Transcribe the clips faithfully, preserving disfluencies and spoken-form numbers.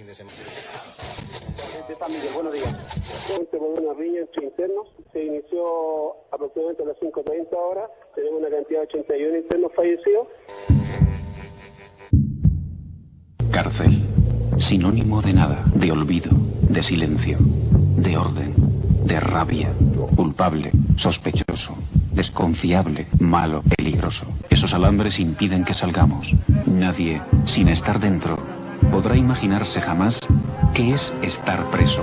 fin de semana. De San Miguel, buenos días. Se volvió una riña entre internos, se inició aproximadamente a las cinco treinta horas, tenemos una cantidad de ochenta y uno internos fallecidos. Cárcel, sinónimo de nada, de olvido, de silencio, de orden, de rabia, culpable, sospechoso, desconfiable, malo, peligroso. Esos alambres impiden que salgamos. Nadie, sin estar dentro, podrá imaginarse jamás qué es estar preso.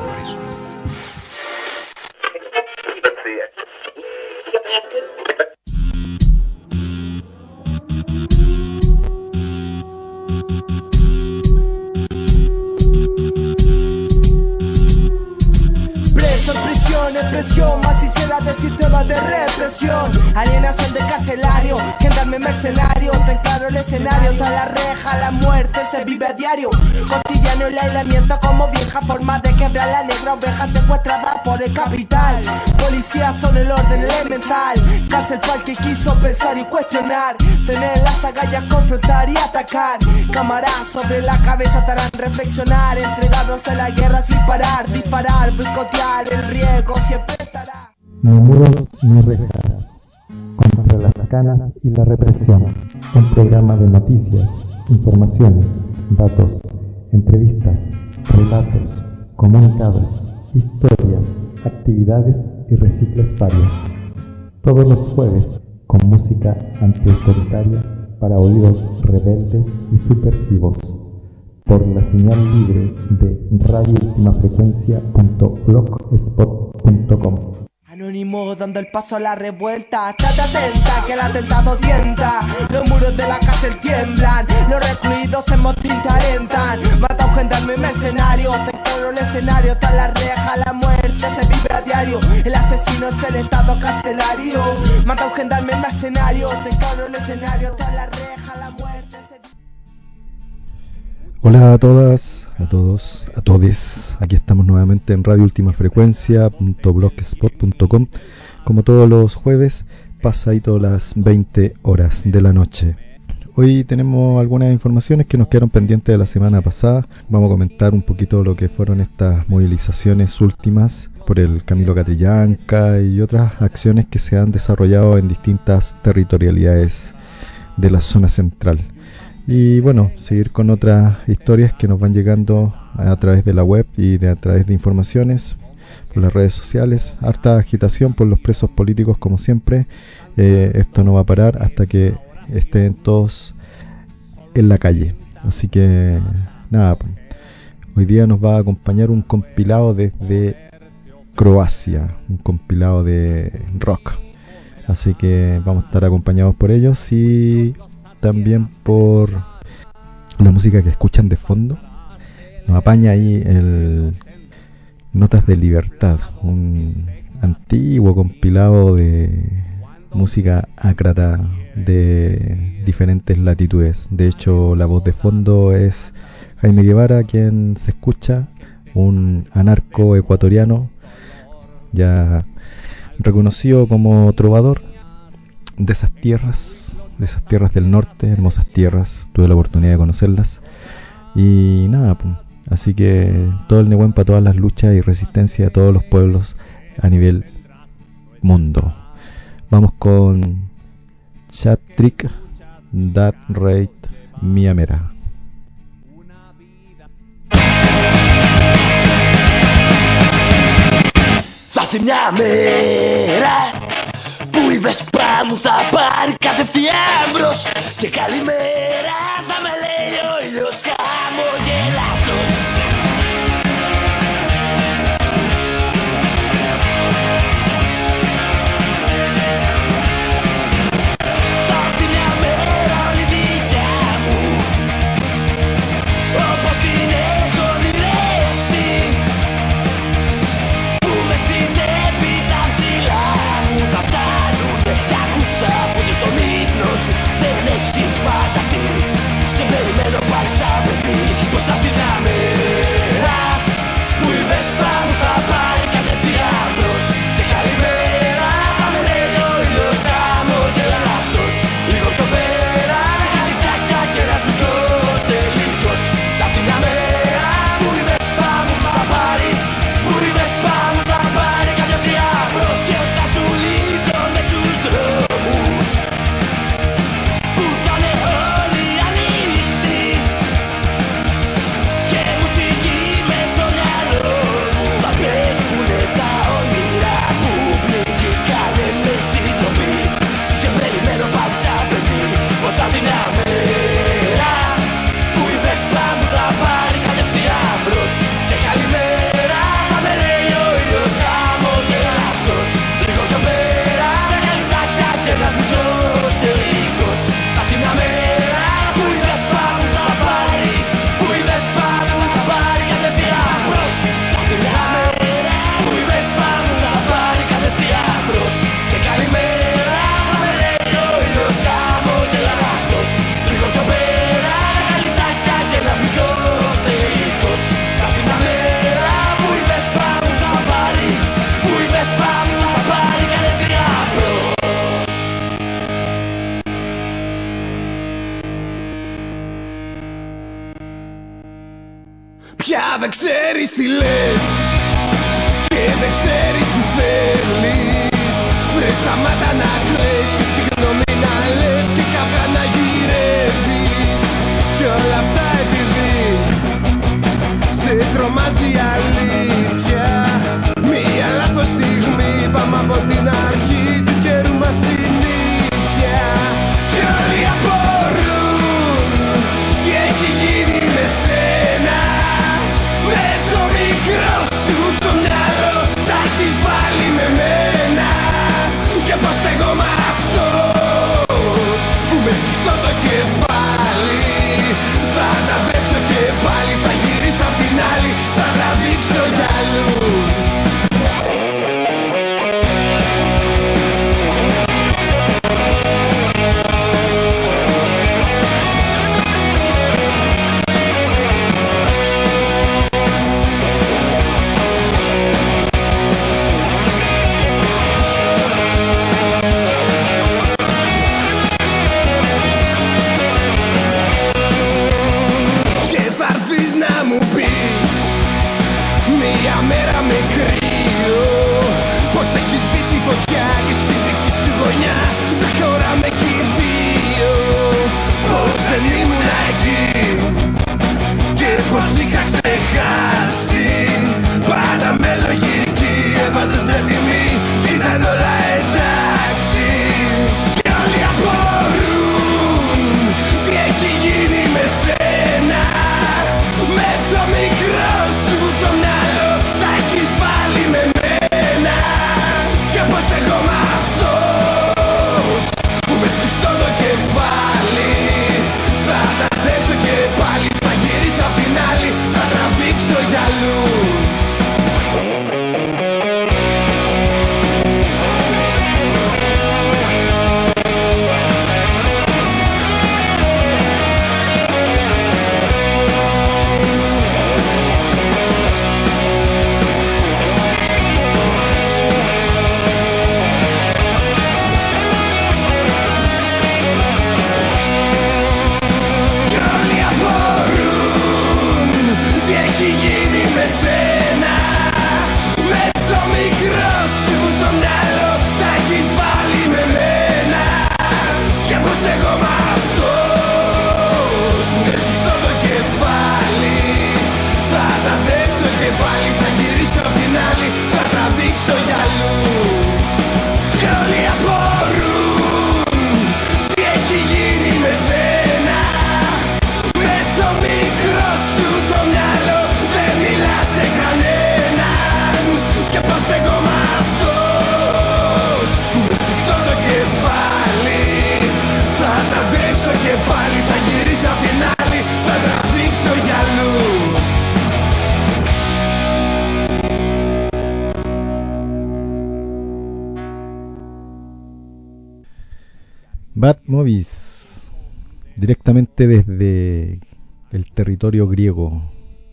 Preso en prisión, en presión, más sincera de sistemas de represión. Alienación de carcelario, gendarme mercenario. Ten claro el escenario, tras la reja, la muerte se vive a diario. Cotidiano el aislamiento como vieja forma de quebrar la negra oveja secuestrada por el capital. Policías son el orden elemental, cárcel para el que quiso pensar y cuestionar. Tener las agallas, confrontar y atacar. Cámaras sobre la cabeza te harán reflexionar. Entregados a la guerra sin parar, disparar, boicotear, el riesgo siempre estará. Ni muros ni rejas, contra las canas y la represión. Un programa de noticias, informaciones, datos, entrevistas, relatos, comunicados, historias, actividades y recicles varios. Todos los jueves con música antiautoritaria para oídos rebeldes y subversivos. Por la señal libre de radio última frecuencia punto blogspot punto com. Anónimo dando el paso a la revuelta. Estate atenta que el atentado tienta. Los muros de la cárcel tiemblan. Los recluidos en motín te alentan. Mata a un gendarme mercenario. Te claro el escenario. Tras la reja la muerte se vive a diario. El asesino es el estado carcelario. Mata a un gendarme mercenario. Te claro el escenario. Tras la reja la muerte se vive. Hola a todas, a todos, a todes. Aquí estamos nuevamente en radio última frecuencia punto blogspot punto com. Como todos los jueves, pasadito las veinte horas de la noche. Hoy tenemos algunas informaciones que nos quedaron pendientes de la semana pasada. Vamos a comentar un poquito lo que fueron estas movilizaciones últimas por el Camilo Catrillanca y otras acciones que se han desarrollado en distintas territorialidades de la zona central. Y bueno, seguir con otras historias que nos van llegando a través de la web y de a través de informaciones por las redes sociales. Harta agitación por los presos políticos como siempre. Eh, esto no va a parar hasta que estén todos en la calle. Así que nada, hoy día nos va a acompañar un compilado desde Croacia, un compilado de rock. Así que vamos a estar acompañados por ellos y también por la música que escuchan de fondo. Nos apaña ahí el Notas de Libertad, un antiguo compilado de música ácrata de diferentes latitudes. De hecho, la voz de fondo es Jaime Guevara, quien se escucha, un anarco ecuatoriano ya reconocido como trovador de esas tierras, de esas tierras del norte, hermosas tierras. Tuve la oportunidad de conocerlas y nada, pues, así que todo el Nehuen para todas las luchas y resistencia de todos los pueblos a nivel mundo. Vamos con Chat Trick, That Rate Miamera. Půj ve spámu zapár κατευθείαν μπρος και καλημέρα θα με λέει ο ήλιος χαμογελαστός. Θα έρθει μια μέρα όλη δικιά μου όπως την έχω ονειρεύσει που με εσείς επί τα ψηλά μου θα φτάνουνε τα ακουστά που και στον ύπνο σου δεν έχεις φανταστεί και περιμένω πάλι σαν παιδί πως θα φύγαμε. πια δεν ξέρεις τι λες και δεν ξέρεις τι θέλεις. Βρες τα μάτα να κλαις και συγγνώμη να λες και κάπου να γυρεύεις. Κι όλα αυτά επειδή σε τρομάζει η αλήθεια. Μία λάθος στιγμή, πάμε από την αρχή του καιρού μας συνήθεια. Κι όλοι απορούν τι έχει γίνει με σένα. Με το μικρό σου το μυαλό τα έχεις βάλει με μένα. Και πως εγώ μ' αυτός που με σκυφτώ το κεφάλι θα τα αντέξω και πάλι, θα γυρίσω απ' την άλλη, θα τραβήξω κι αλλού. Bad Movies, directamente desde el territorio griego.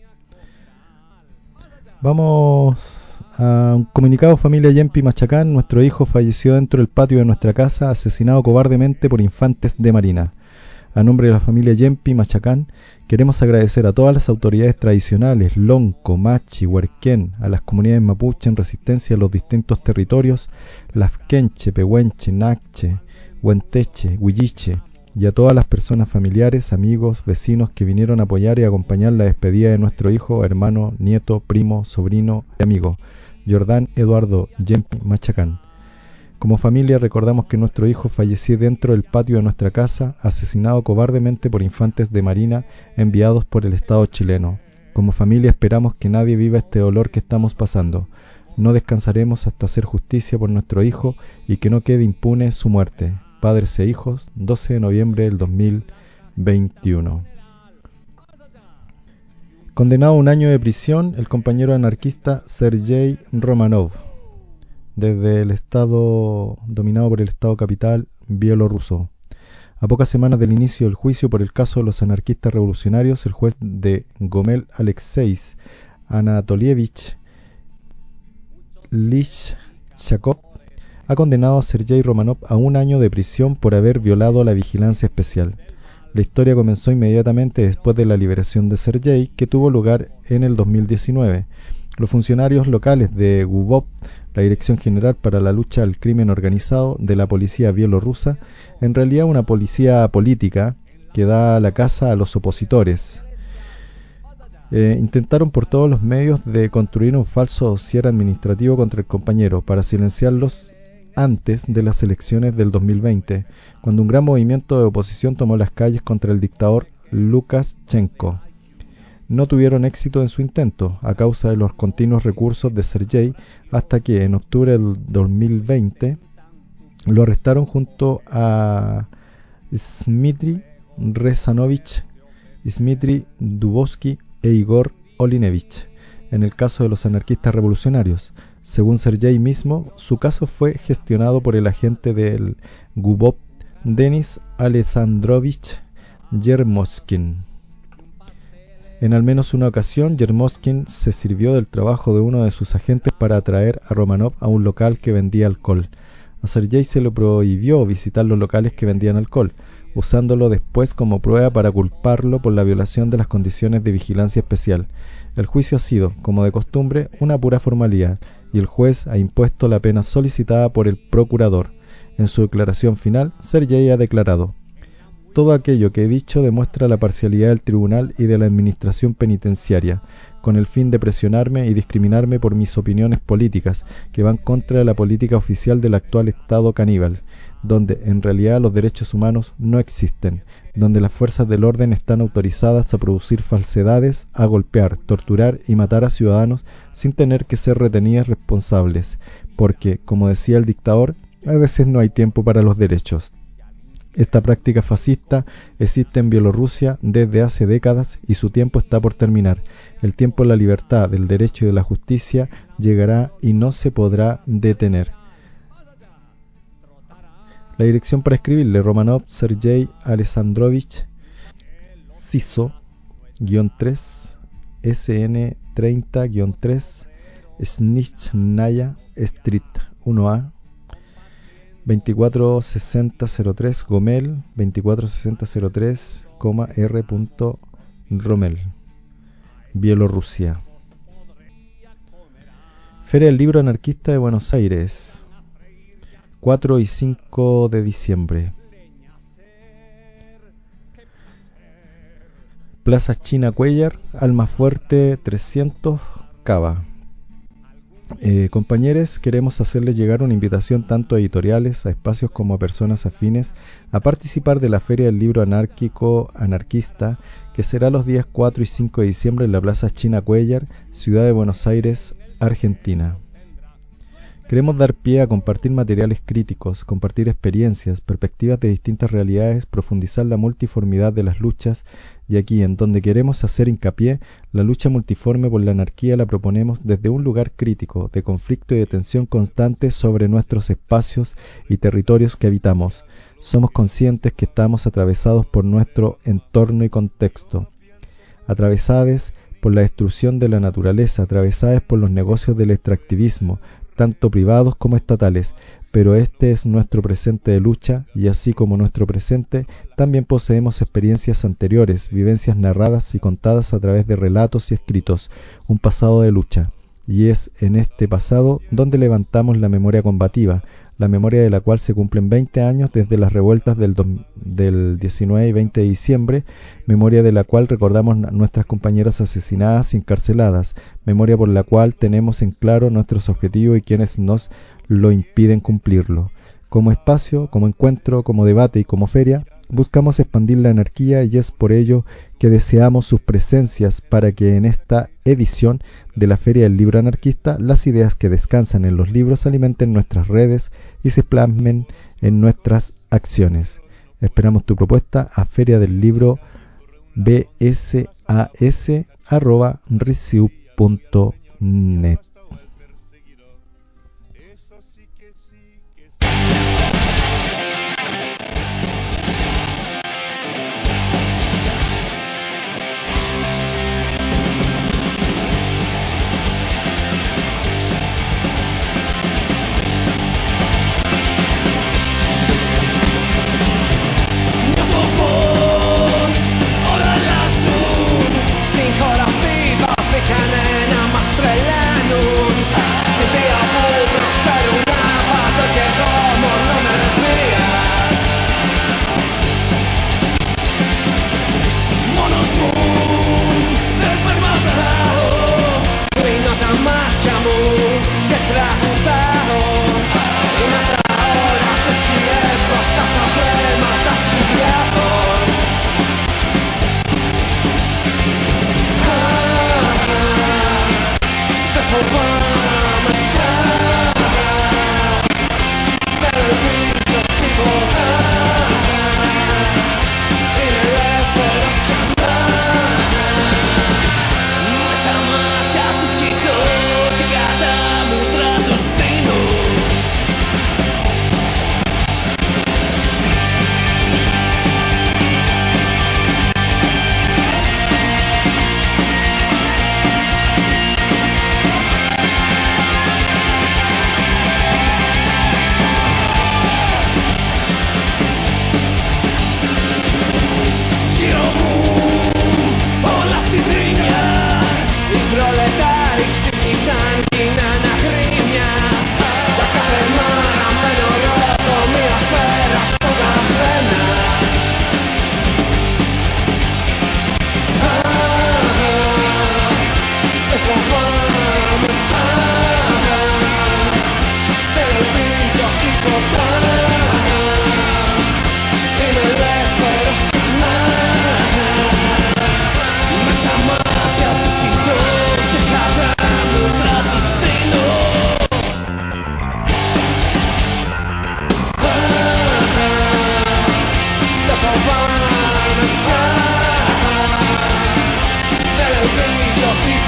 Vamos a un comunicado. Familia Yempi Machacán: nuestro hijo falleció dentro del patio de nuestra casa, asesinado cobardemente por infantes de marina. A nombre de la familia Yempi Machacán, queremos agradecer a todas las autoridades tradicionales, Lonco, Machi, Huerquén, a las comunidades mapuche en resistencia a los distintos territorios, Lafkenche, Pehuenche, Nacche, Huenteche, Huilliche, y a todas las personas familiares, amigos, vecinos que vinieron a apoyar y acompañar la despedida de nuestro hijo, hermano, nieto, primo, sobrino y amigo, Jordán Eduardo Yempi Machacán. Como familia recordamos que nuestro hijo falleció dentro del patio de nuestra casa, asesinado cobardemente por infantes de marina enviados por el Estado chileno. Como familia esperamos que nadie viva este dolor que estamos pasando. No descansaremos hasta hacer justicia por nuestro hijo y que no quede impune su muerte. Padres e hijos, doce de noviembre del dos mil veintiuno. Condenado a un año de prisión, el compañero anarquista Sergei Romanov, desde el estado dominado por el Estado capital bielorruso. A pocas semanas del inicio del juicio por el caso de los anarquistas revolucionarios, el juez de Gomel Alexei Anatolievich Lischakov ha condenado a Sergei Romanov a un año de prisión por haber violado la vigilancia especial. La historia comenzó inmediatamente después de la liberación de Sergei, que tuvo lugar en el dos mil diecinueve. Los funcionarios locales de GUBOP, la Dirección General para la Lucha al Crimen Organizado de la Policía Bielorrusa, en realidad una policía política que da la caza a los opositores, eh, intentaron por todos los medios de construir un falso dossier administrativo contra el compañero para silenciarlos antes de las elecciones del dos mil veinte, cuando un gran movimiento de oposición tomó las calles contra el dictador Lukashenko. No tuvieron éxito en su intento a causa de los continuos recursos de Sergei, hasta que en octubre del dos mil veinte lo arrestaron junto a Dmitry Rezanovich, Dmitry Dubovsky e Igor Olinevich. En el caso de los anarquistas revolucionarios, según Sergei mismo, su caso fue gestionado por el agente del GUBOP Denis Alexandrovich Yermoskin. En al menos una ocasión, Yermoskin se sirvió del trabajo de uno de sus agentes para atraer a Romanov a un local que vendía alcohol. A Sergei se le prohibió visitar los locales que vendían alcohol, usándolo después como prueba para culparlo por la violación de las condiciones de vigilancia especial. El juicio ha sido, como de costumbre, una pura formalidad, y el juez ha impuesto la pena solicitada por el procurador. En su declaración final, Sergei ha declarado: todo aquello que he dicho demuestra la parcialidad del tribunal y de la administración penitenciaria, con el fin de presionarme y discriminarme por mis opiniones políticas, que van contra la política oficial del actual Estado caníbal, donde en realidad los derechos humanos no existen, donde las fuerzas del orden están autorizadas a producir falsedades, a golpear, torturar y matar a ciudadanos sin tener que ser retenidas responsables, porque, como decía el dictador, a veces no hay tiempo para los derechos. Esta práctica fascista existe en Bielorrusia desde hace décadas y su tiempo está por terminar. El tiempo de la libertad, del derecho y de la justicia llegará y no se podrá detener. La dirección para escribirle: Romanov Sergei Alexandrovich, CISO tres, S N treinta tres, Snitchnaya Street uno A, veinticuatro sesenta cero tres, Gomel, veinticuatro sesenta cero tres, R. Rommel, Bielorrusia. Feria del Libro Anarquista de Buenos Aires, cuatro y cinco de diciembre. Plaza China Cuellar, Almafuerte trescientos, Cava. Eh, compañeros, queremos hacerles llegar una invitación tanto a editoriales, a espacios como a personas afines a participar de la Feria del Libro Anárquico Anarquista, que será los días cuatro y cinco de diciembre en la Plaza China Cuellar, Ciudad de Buenos Aires, Argentina. Queremos dar pie a compartir materiales críticos, compartir experiencias, perspectivas de distintas realidades, profundizar la multiformidad de las luchas, y aquí, en donde queremos hacer hincapié, la lucha multiforme por la anarquía la proponemos desde un lugar crítico, de conflicto y de tensión constante sobre nuestros espacios y territorios que habitamos. Somos conscientes que estamos atravesados por nuestro entorno y contexto, atravesados por la destrucción de la naturaleza, atravesados por los negocios del extractivismo, tanto privados como estatales, pero este es nuestro presente de lucha, y así como nuestro presente, también poseemos experiencias anteriores, vivencias narradas y contadas a través de relatos y escritos, un pasado de lucha, y es en este pasado donde levantamos la memoria combativa, la memoria de la cual se cumplen veinte años desde las revueltas del, do, del diecinueve y veinte de diciembre, memoria de la cual recordamos a nuestras compañeras asesinadas y encarceladas, memoria por la cual tenemos en claro nuestros objetivos y quienes nos lo impiden cumplirlo. Como espacio, como encuentro, como debate y como feria, buscamos expandir la anarquía, y es por ello que deseamos sus presencias para que en esta edición de la Feria del Libro Anarquista las ideas que descansan en los libros alimenten nuestras redes y se plasmen en nuestras acciones. Esperamos tu propuesta a feria del libro b s a s arroba riciu punto net. No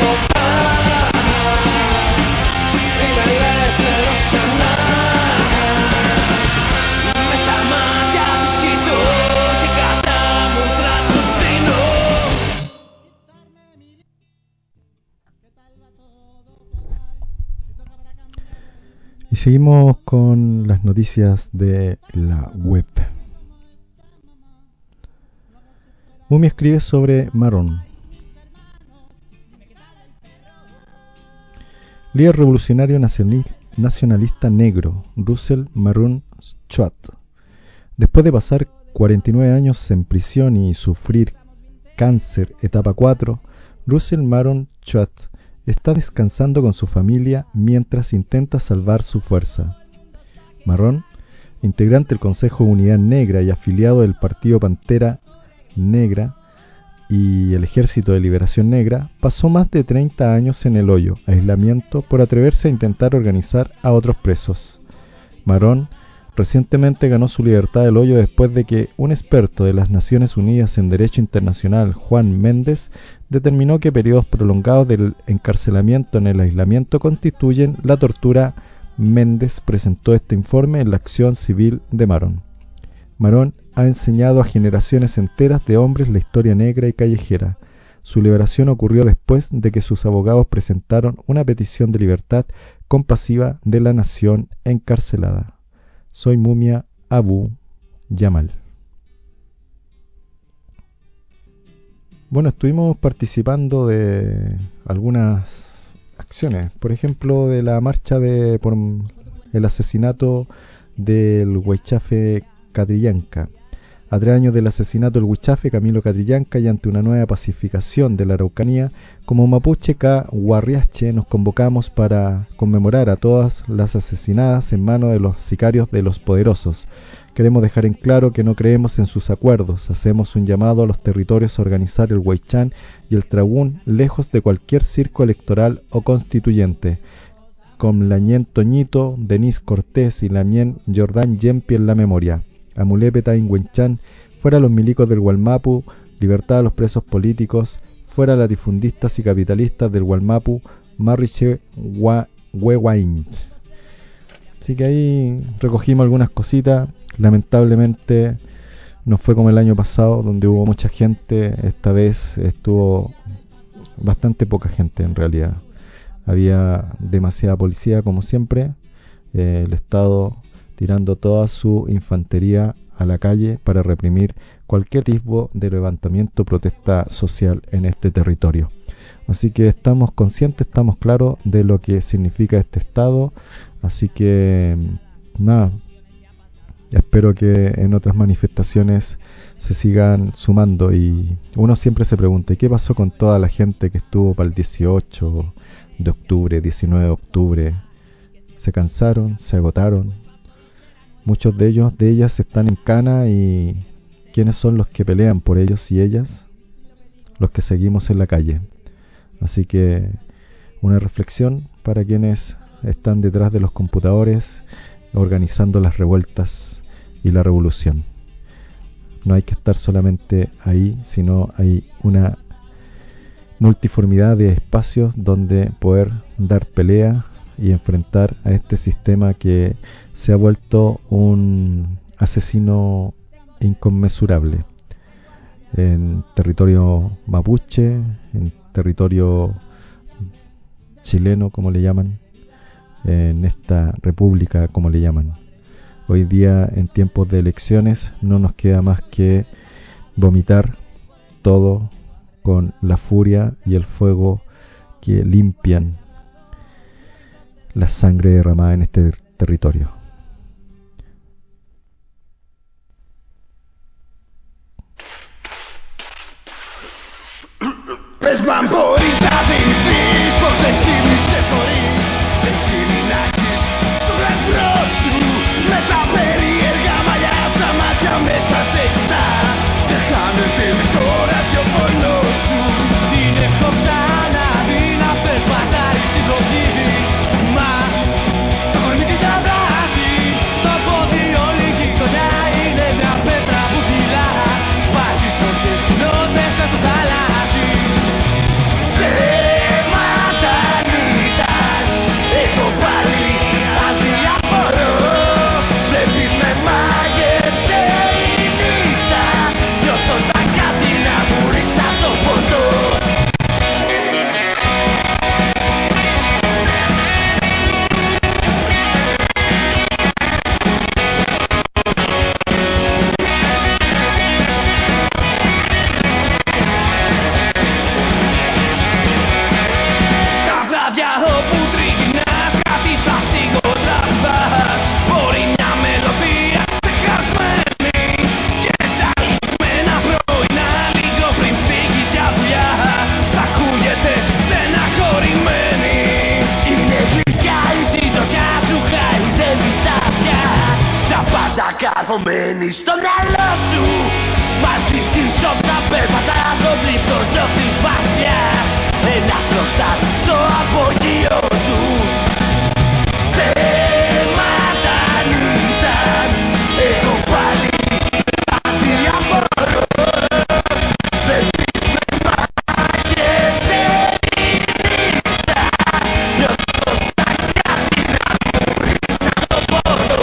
Y seguimos con las noticias de la web. Mumia escribe sobre Marrón. Líder revolucionario nacionalista negro, Russell Marrón Choat. Después de pasar cuarenta y nueve años en prisión y sufrir cáncer etapa cuatro, Russell Marrón Choat está descansando con su familia mientras intenta salvar su fuerza. Marrón, integrante del Consejo de Unidad Negra y afiliado del Partido Pantera Negra y el Ejército de Liberación Negra, pasó más de treinta años en el hoyo, aislamiento, por atreverse a intentar organizar a otros presos. Marrón recientemente ganó su libertad del hoyo después de que un experto de las Naciones Unidas en Derecho Internacional, Juan Méndez, determinó que periodos prolongados del encarcelamiento en el aislamiento constituyen la tortura. Méndez presentó este informe en la acción civil de Marrón. Marrón ha enseñado a generaciones enteras de hombres la historia negra y callejera. Su liberación ocurrió después de que sus abogados presentaron una petición de libertad compasiva de la nación encarcelada. Soy Mumia Abu Jamal. Bueno, estuvimos participando de algunas acciones, por ejemplo, de la marcha de por el asesinato del Huaychafe Catrillanca. A tres años del asesinato del Huichafe Camilo Catrillanca y ante una nueva pacificación de la Araucanía, como Mapuche Ca Huarriache nos convocamos para conmemorar a todas las asesinadas en manos de los sicarios de los poderosos. Queremos dejar en claro que no creemos en sus acuerdos. Hacemos un llamado a los territorios a organizar el Huaychán y el Tragún lejos de cualquier circo electoral o constituyente. Con Lañén Toñito, Denis Cortés y Lañén Jordán Yempi en la memoria. Amulepeta Inguenchán, fuera los milicos del Gualmapu, libertad a los presos políticos, fuera latifundistas y capitalistas del Gualmapu, Marriche Huehuainch. Así que ahí recogimos algunas cositas. Lamentablemente no fue como el año pasado, donde hubo mucha gente. Esta vez estuvo bastante poca gente en realidad. Había demasiada policía como siempre. Eh, el Estado tirando toda su infantería a la calle para reprimir cualquier tipo de levantamiento o protesta social en este territorio. Así que estamos conscientes, estamos claros de lo que significa este Estado. Así que nada, espero que en otras manifestaciones se sigan sumando. Y uno siempre se pregunta, ¿qué pasó con toda la gente que estuvo para el dieciocho de octubre, diecinueve de octubre? Se cansaron, se agotaron. Muchos de ellos, de ellas están en cana. ¿Y quiénes son los que pelean por ellos y ellas? Los que seguimos en la calle. Así que una reflexión para quienes están detrás de los computadores organizando las revueltas y la revolución. No hay que estar solamente ahí, sino hay una multiformidad de espacios donde poder dar pelea y enfrentar a este sistema que se ha vuelto un asesino inconmensurable en territorio mapuche, en territorio chileno, como le llaman, en esta república, como le llaman. Hoy día, en tiempos de elecciones, no nos queda más que vomitar todo con la furia y el fuego que limpian la sangre derramada en este territorio. Πες μπορείς να θυμηθείς πότε ξύπνησες νωρίς. Εκείνη να έχεις στον εχθρό σου με τα περίεργα μαλλιά στα μάτια μέσα σε κοιτά και χάνεται μες στο ραδιοφωνό σου. Την έχω ξαναδεί να περπατάει στην κοτσίδη. Μα το κορμί της διαβάζει. Στο πόδι όλη η γειτονιά είναι μια πέτρα που φυλά. Βάζει φωτιές κοινότητες στο θαλάσσι. Ξέρεις καρφωμένη στο μυαλό σου. Μαζί της όπτα περπατάς στον πλήθος νιώθεις βασιάς. Ένας ροκστάρ στο απογείο του. Ψέματα αν ήταν, εγώ πάλι αδιαφορώ. Δεν πεις με μάγεψε η νύχτα. Νιώθω σαν κάτι να μου ρίξα στο πόνο.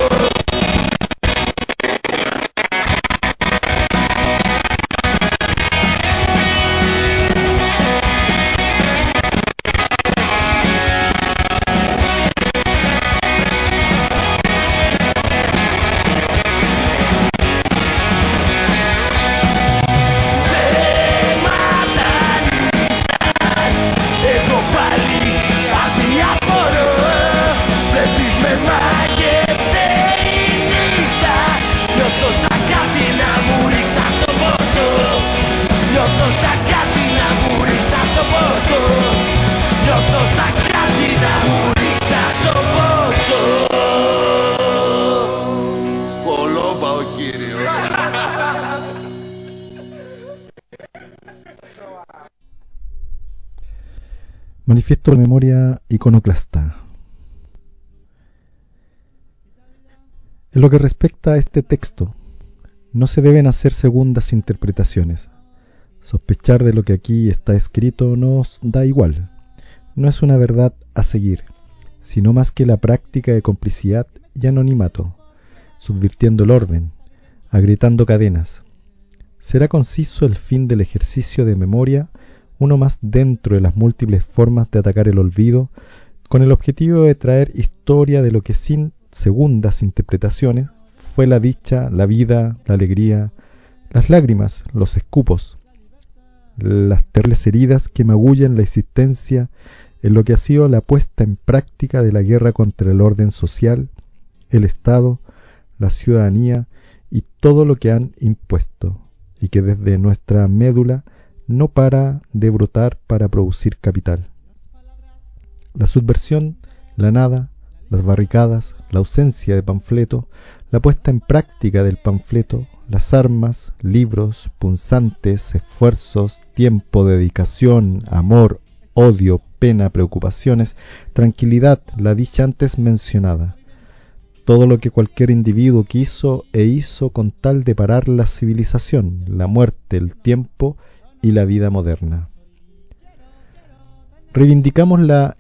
Manifiesto de memoria iconoclasta. En lo que respecta a este texto, no se deben hacer segundas interpretaciones. Sospechar de lo que aquí está escrito nos da igual. No es una verdad a seguir, sino más que la práctica de complicidad y anonimato, subvirtiendo el orden, agrietando cadenas. Será conciso el fin del ejercicio de memoria, uno más dentro de las múltiples formas de atacar el olvido, con el objetivo de traer historia de lo que sin segundas interpretaciones fue la dicha, la vida, la alegría, las lágrimas, los escupos, las terribles heridas que magullan la existencia en lo que ha sido la puesta en práctica de la guerra contra el orden social, el Estado, la ciudadanía y todo lo que han impuesto, y que desde nuestra médula no para de brotar para producir capital. La subversión, la nada, las barricadas, la ausencia de panfleto, la puesta en práctica del panfleto, las armas, libros, punzantes, esfuerzos, tiempo, dedicación, amor, odio, pena, preocupaciones, tranquilidad, la dicha antes mencionada. Todo lo que cualquier individuo quiso e hizo con tal de parar la civilización, la muerte, el tiempo y la vida moderna. Reivindicamos la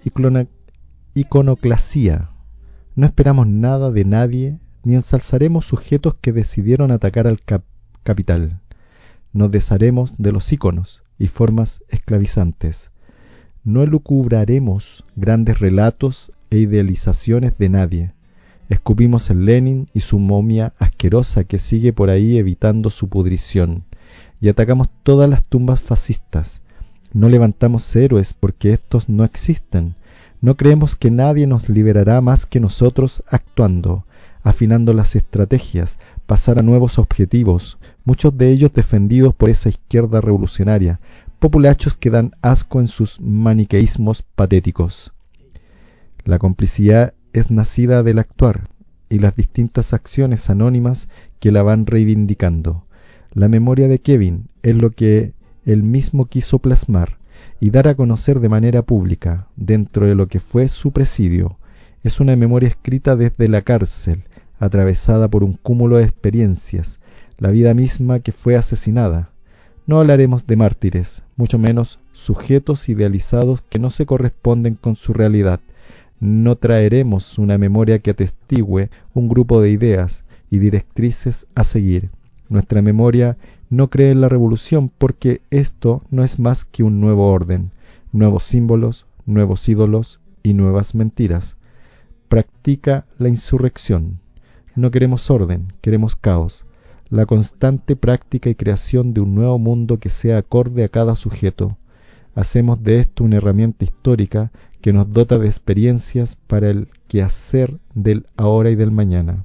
iconoclasía. No esperamos nada de nadie, ni ensalzaremos sujetos que decidieron atacar al cap capital. Nos desharemos de los íconos y formas esclavizantes. No elucubraremos grandes relatos e idealizaciones de nadie. Escupimos en Lenin y su momia asquerosa que sigue por ahí evitando su pudrición. Y atacamos todas las tumbas fascistas. No levantamos héroes porque estos no existen. No creemos que nadie nos liberará más que nosotros actuando, afinando las estrategias, pasar a nuevos objetivos, muchos de ellos defendidos por esa izquierda revolucionaria, populachos que dan asco en sus maniqueísmos patéticos. La complicidad es nacida del actuar y las distintas acciones anónimas que la van reivindicando. La memoria de Kevin es lo que él mismo quiso plasmar y dar a conocer de manera pública, dentro de lo que fue su presidio. Es una memoria escrita desde la cárcel, atravesada por un cúmulo de experiencias, la vida misma que fue asesinada. No hablaremos de mártires, mucho menos sujetos idealizados que no se corresponden con su realidad. No traeremos una memoria que atestigüe un grupo de ideas y directrices a seguir. Nuestra memoria no cree en la revolución porque esto no es más que un nuevo orden, nuevos símbolos, nuevos ídolos y nuevas mentiras. Practica la insurrección. No queremos orden, queremos caos. La constante práctica y creación de un nuevo mundo que sea acorde a cada sujeto. Hacemos de esto una herramienta histórica que nos dota de experiencias para el quehacer del ahora y del mañana.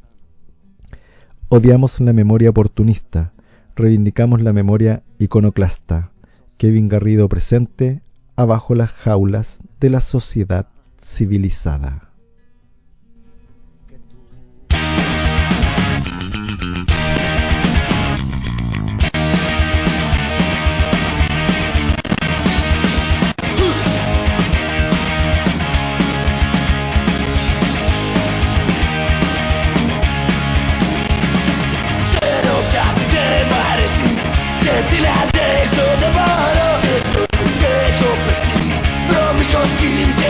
Odiamos la memoria oportunista, reivindicamos la memoria iconoclasta. Kevin Garrido presente, abajo las jaulas de la sociedad civilizada.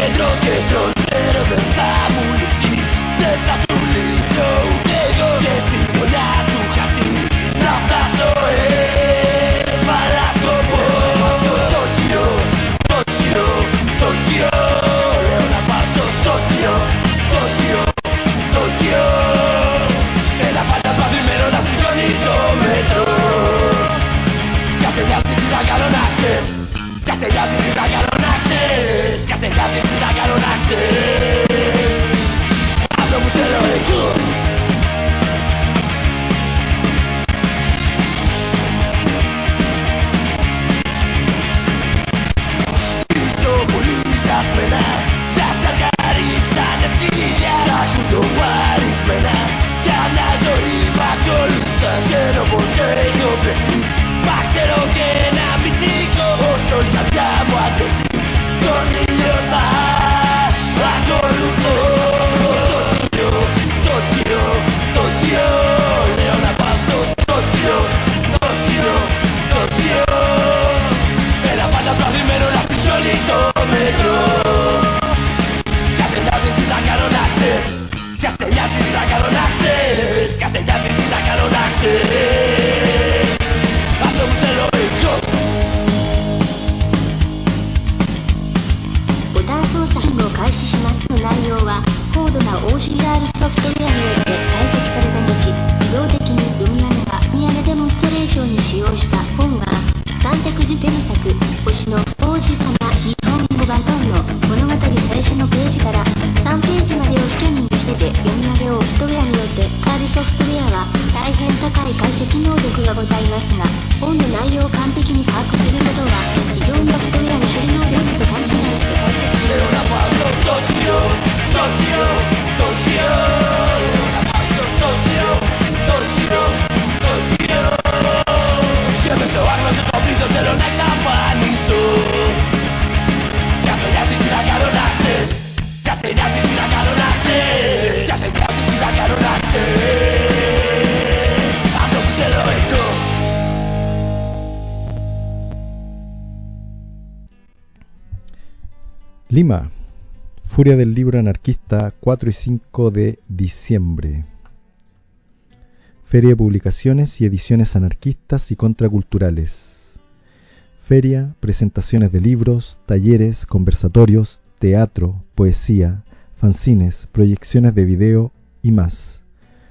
Lima, Furia del Libro Anarquista, cuatro y cinco de diciembre. Feria de Publicaciones y Ediciones Anarquistas y Contraculturales. Feria, presentaciones de libros, talleres, conversatorios, teatro, poesía, fanzines, proyecciones de video y más.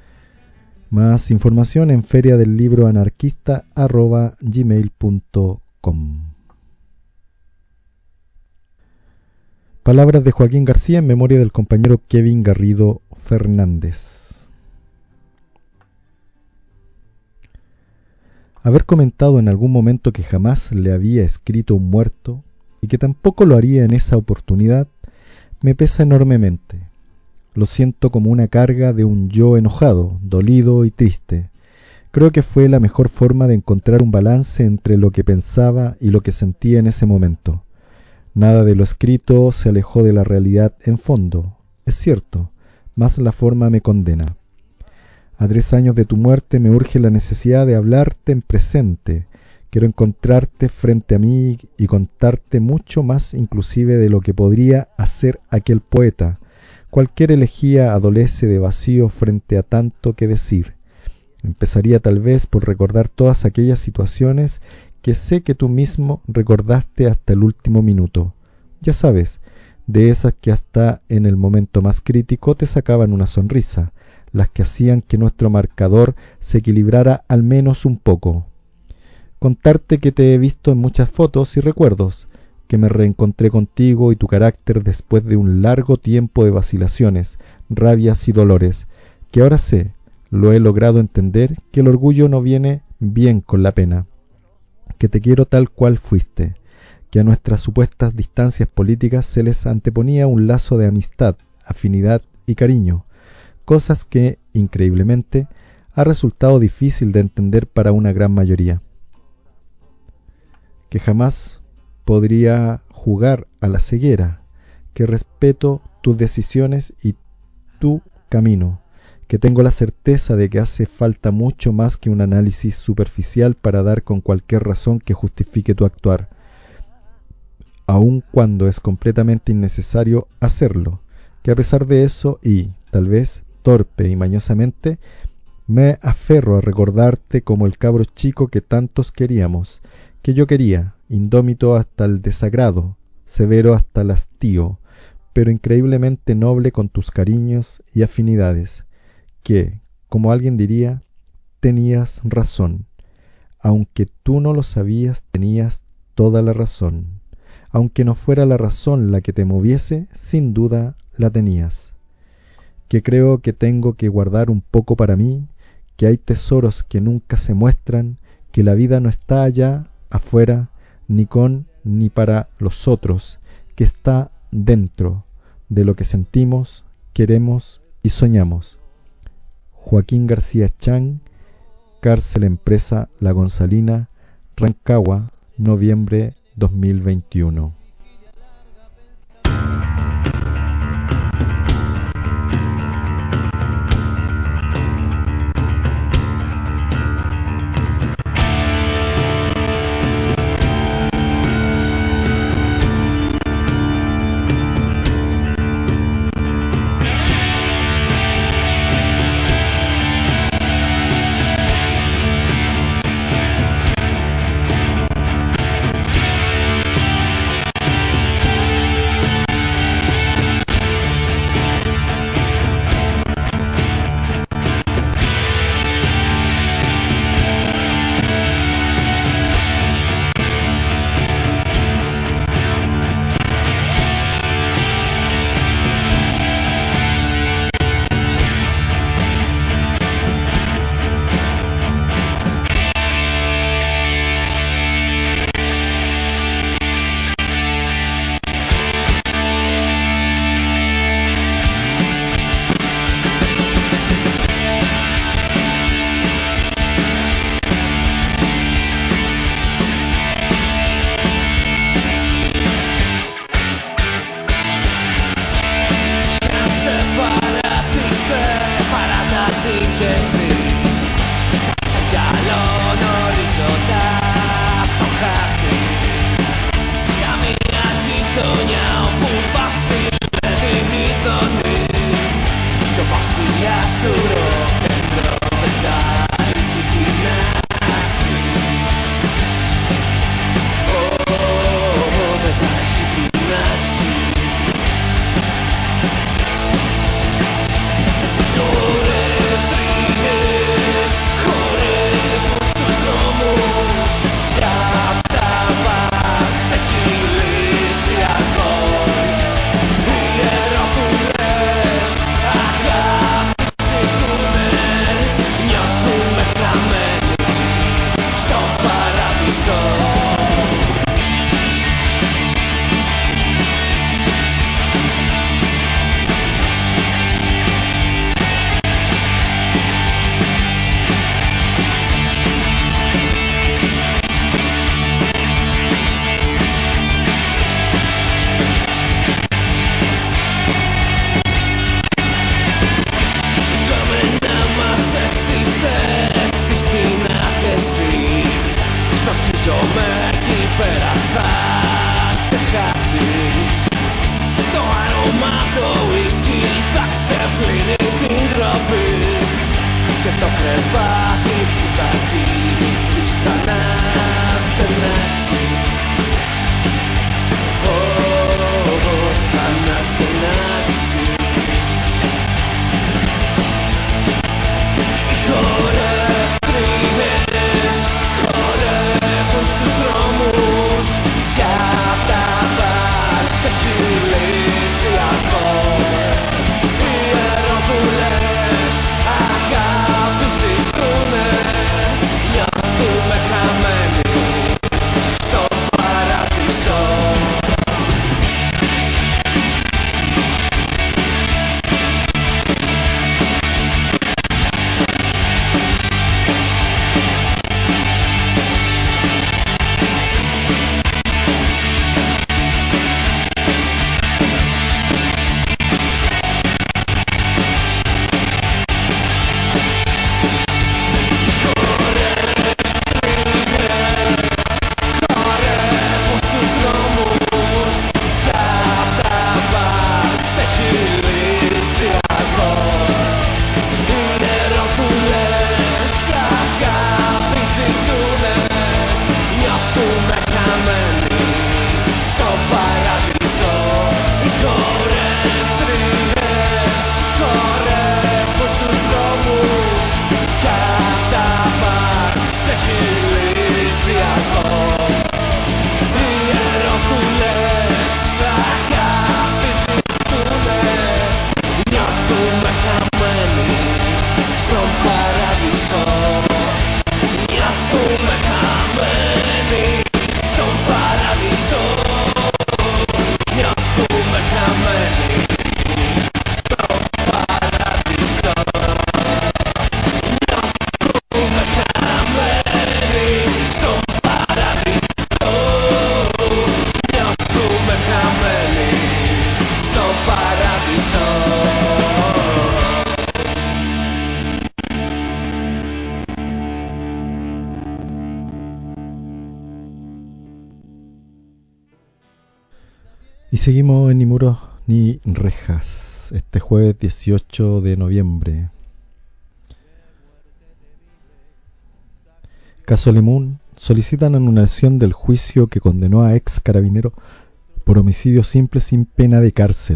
Más información en feria del libro anarquista arroba gmail punto com. Palabras de Joaquín García en memoria del compañero Kevin Garrido Fernández. Haber comentado en algún momento que jamás le había escrito un muerto y que tampoco lo haría en esa oportunidad me pesa enormemente. Lo siento como una carga de un yo enojado, dolido y triste. Creo que fue la mejor forma de encontrar un balance entre lo que pensaba y lo que sentía en ese momento. Nada de lo escrito se alejó de la realidad en fondo, es cierto, mas la forma me condena. A tres años de tu muerte me urge la necesidad de hablarte en presente. Quiero encontrarte frente a mí y contarte mucho más inclusive de lo que podría hacer aquel poeta. Cualquier elegía adolece de vacío frente a tanto que decir. Empezaría tal vez por recordar todas aquellas situaciones que sé que tú mismo recordaste hasta el último minuto. Ya sabes, de esas que hasta en el momento más crítico te sacaban una sonrisa, las que hacían que nuestro marcador se equilibrara al menos un poco. Contarte que te he visto en muchas fotos y recuerdos, que me reencontré contigo y tu carácter después de un largo tiempo de vacilaciones, rabias y dolores, que ahora sé, lo he logrado entender, que el orgullo no viene bien con la pena. Que te quiero tal cual fuiste, que a nuestras supuestas distancias políticas se les anteponía un lazo de amistad, afinidad y cariño, cosas que, increíblemente, ha resultado difícil de entender para una gran mayoría. Que jamás podría jugar a la ceguera, que respeto tus decisiones y tu camino, que tengo la certeza de que hace falta mucho más que un análisis superficial para dar con cualquier razón que justifique tu actuar. aun cuando es completamente innecesario hacerlo, que a pesar de eso y, tal vez, torpe y mañosamente, me aferro a recordarte como el cabro chico que tantos queríamos, que yo quería, indómito hasta el desagrado, severo hasta el hastío, pero increíblemente noble con tus cariños y afinidades, que, como alguien diría, tenías razón. Aunque tú no lo sabías, tenías toda la razón. Aunque no fuera la razón la que te moviese, sin duda la tenías. Que creo que tengo que guardar un poco para mí, que hay tesoros que nunca se muestran, que la vida no está allá, afuera, ni con ni para los otros, que está dentro de lo que sentimos, queremos y soñamos. Joaquín García Chang, Cárcel Empresa La Gonzalina, Rancagua, noviembre dos mil veintiuno. Agapes ditunen, jauzu mekamen seguimos en Ni Muros ni Rejas, este jueves dieciocho de noviembre. Caso Lemun, solicitan anulación del juicio que condenó a ex carabinero por homicidio simple sin pena de cárcel.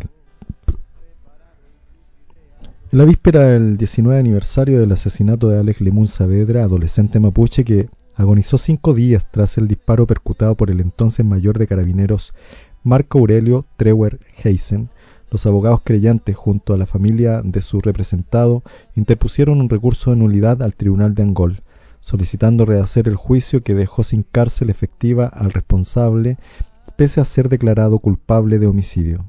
En la víspera del diecinueve aniversario del asesinato de Alex Lemun Saavedra, adolescente mapuche que agonizó cinco días tras el disparo percutado por el entonces mayor de carabineros Marco Aurelio Treuer Heisen, los abogados creyentes junto a la familia de su representado interpusieron un recurso de nulidad al Tribunal de Angol, solicitando rehacer el juicio que dejó sin cárcel efectiva al responsable pese a ser declarado culpable de homicidio.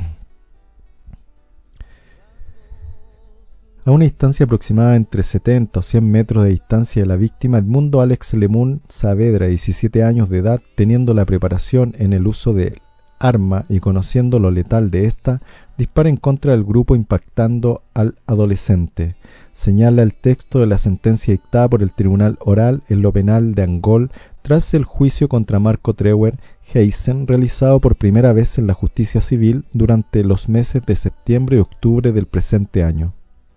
A una distancia aproximada entre setenta o cien metros de distancia de la víctima, Edmundo Alex Lemun Saavedra, diecisiete años de edad, teniendo la preparación en el uso del arma y conociendo lo letal de esta, dispara en contra del grupo impactando al adolescente. Señala el texto de la sentencia dictada por el Tribunal Oral en lo Penal de Angol tras el juicio contra Marco Treuer Heisen realizado por primera vez en la justicia civil durante los meses de septiembre y octubre del presente año.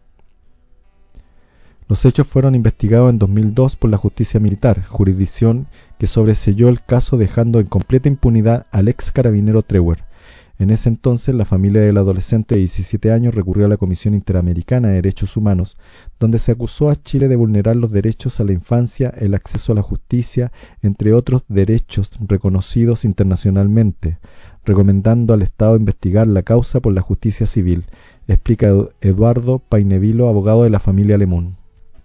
Los hechos fueron investigados en dos mil dos por la justicia militar, jurisdicción que sobreseyó el caso dejando en completa impunidad al ex carabinero Treuer. En ese entonces, la familia del adolescente de diecisiete años recurrió a la Comisión Interamericana de Derechos Humanos, donde se acusó a Chile de vulnerar los derechos a la infancia, el acceso a la justicia, entre otros derechos reconocidos internacionalmente, recomendando al Estado investigar la causa por la justicia civil, explica Eduardo Painevilo, abogado de la familia Lemun.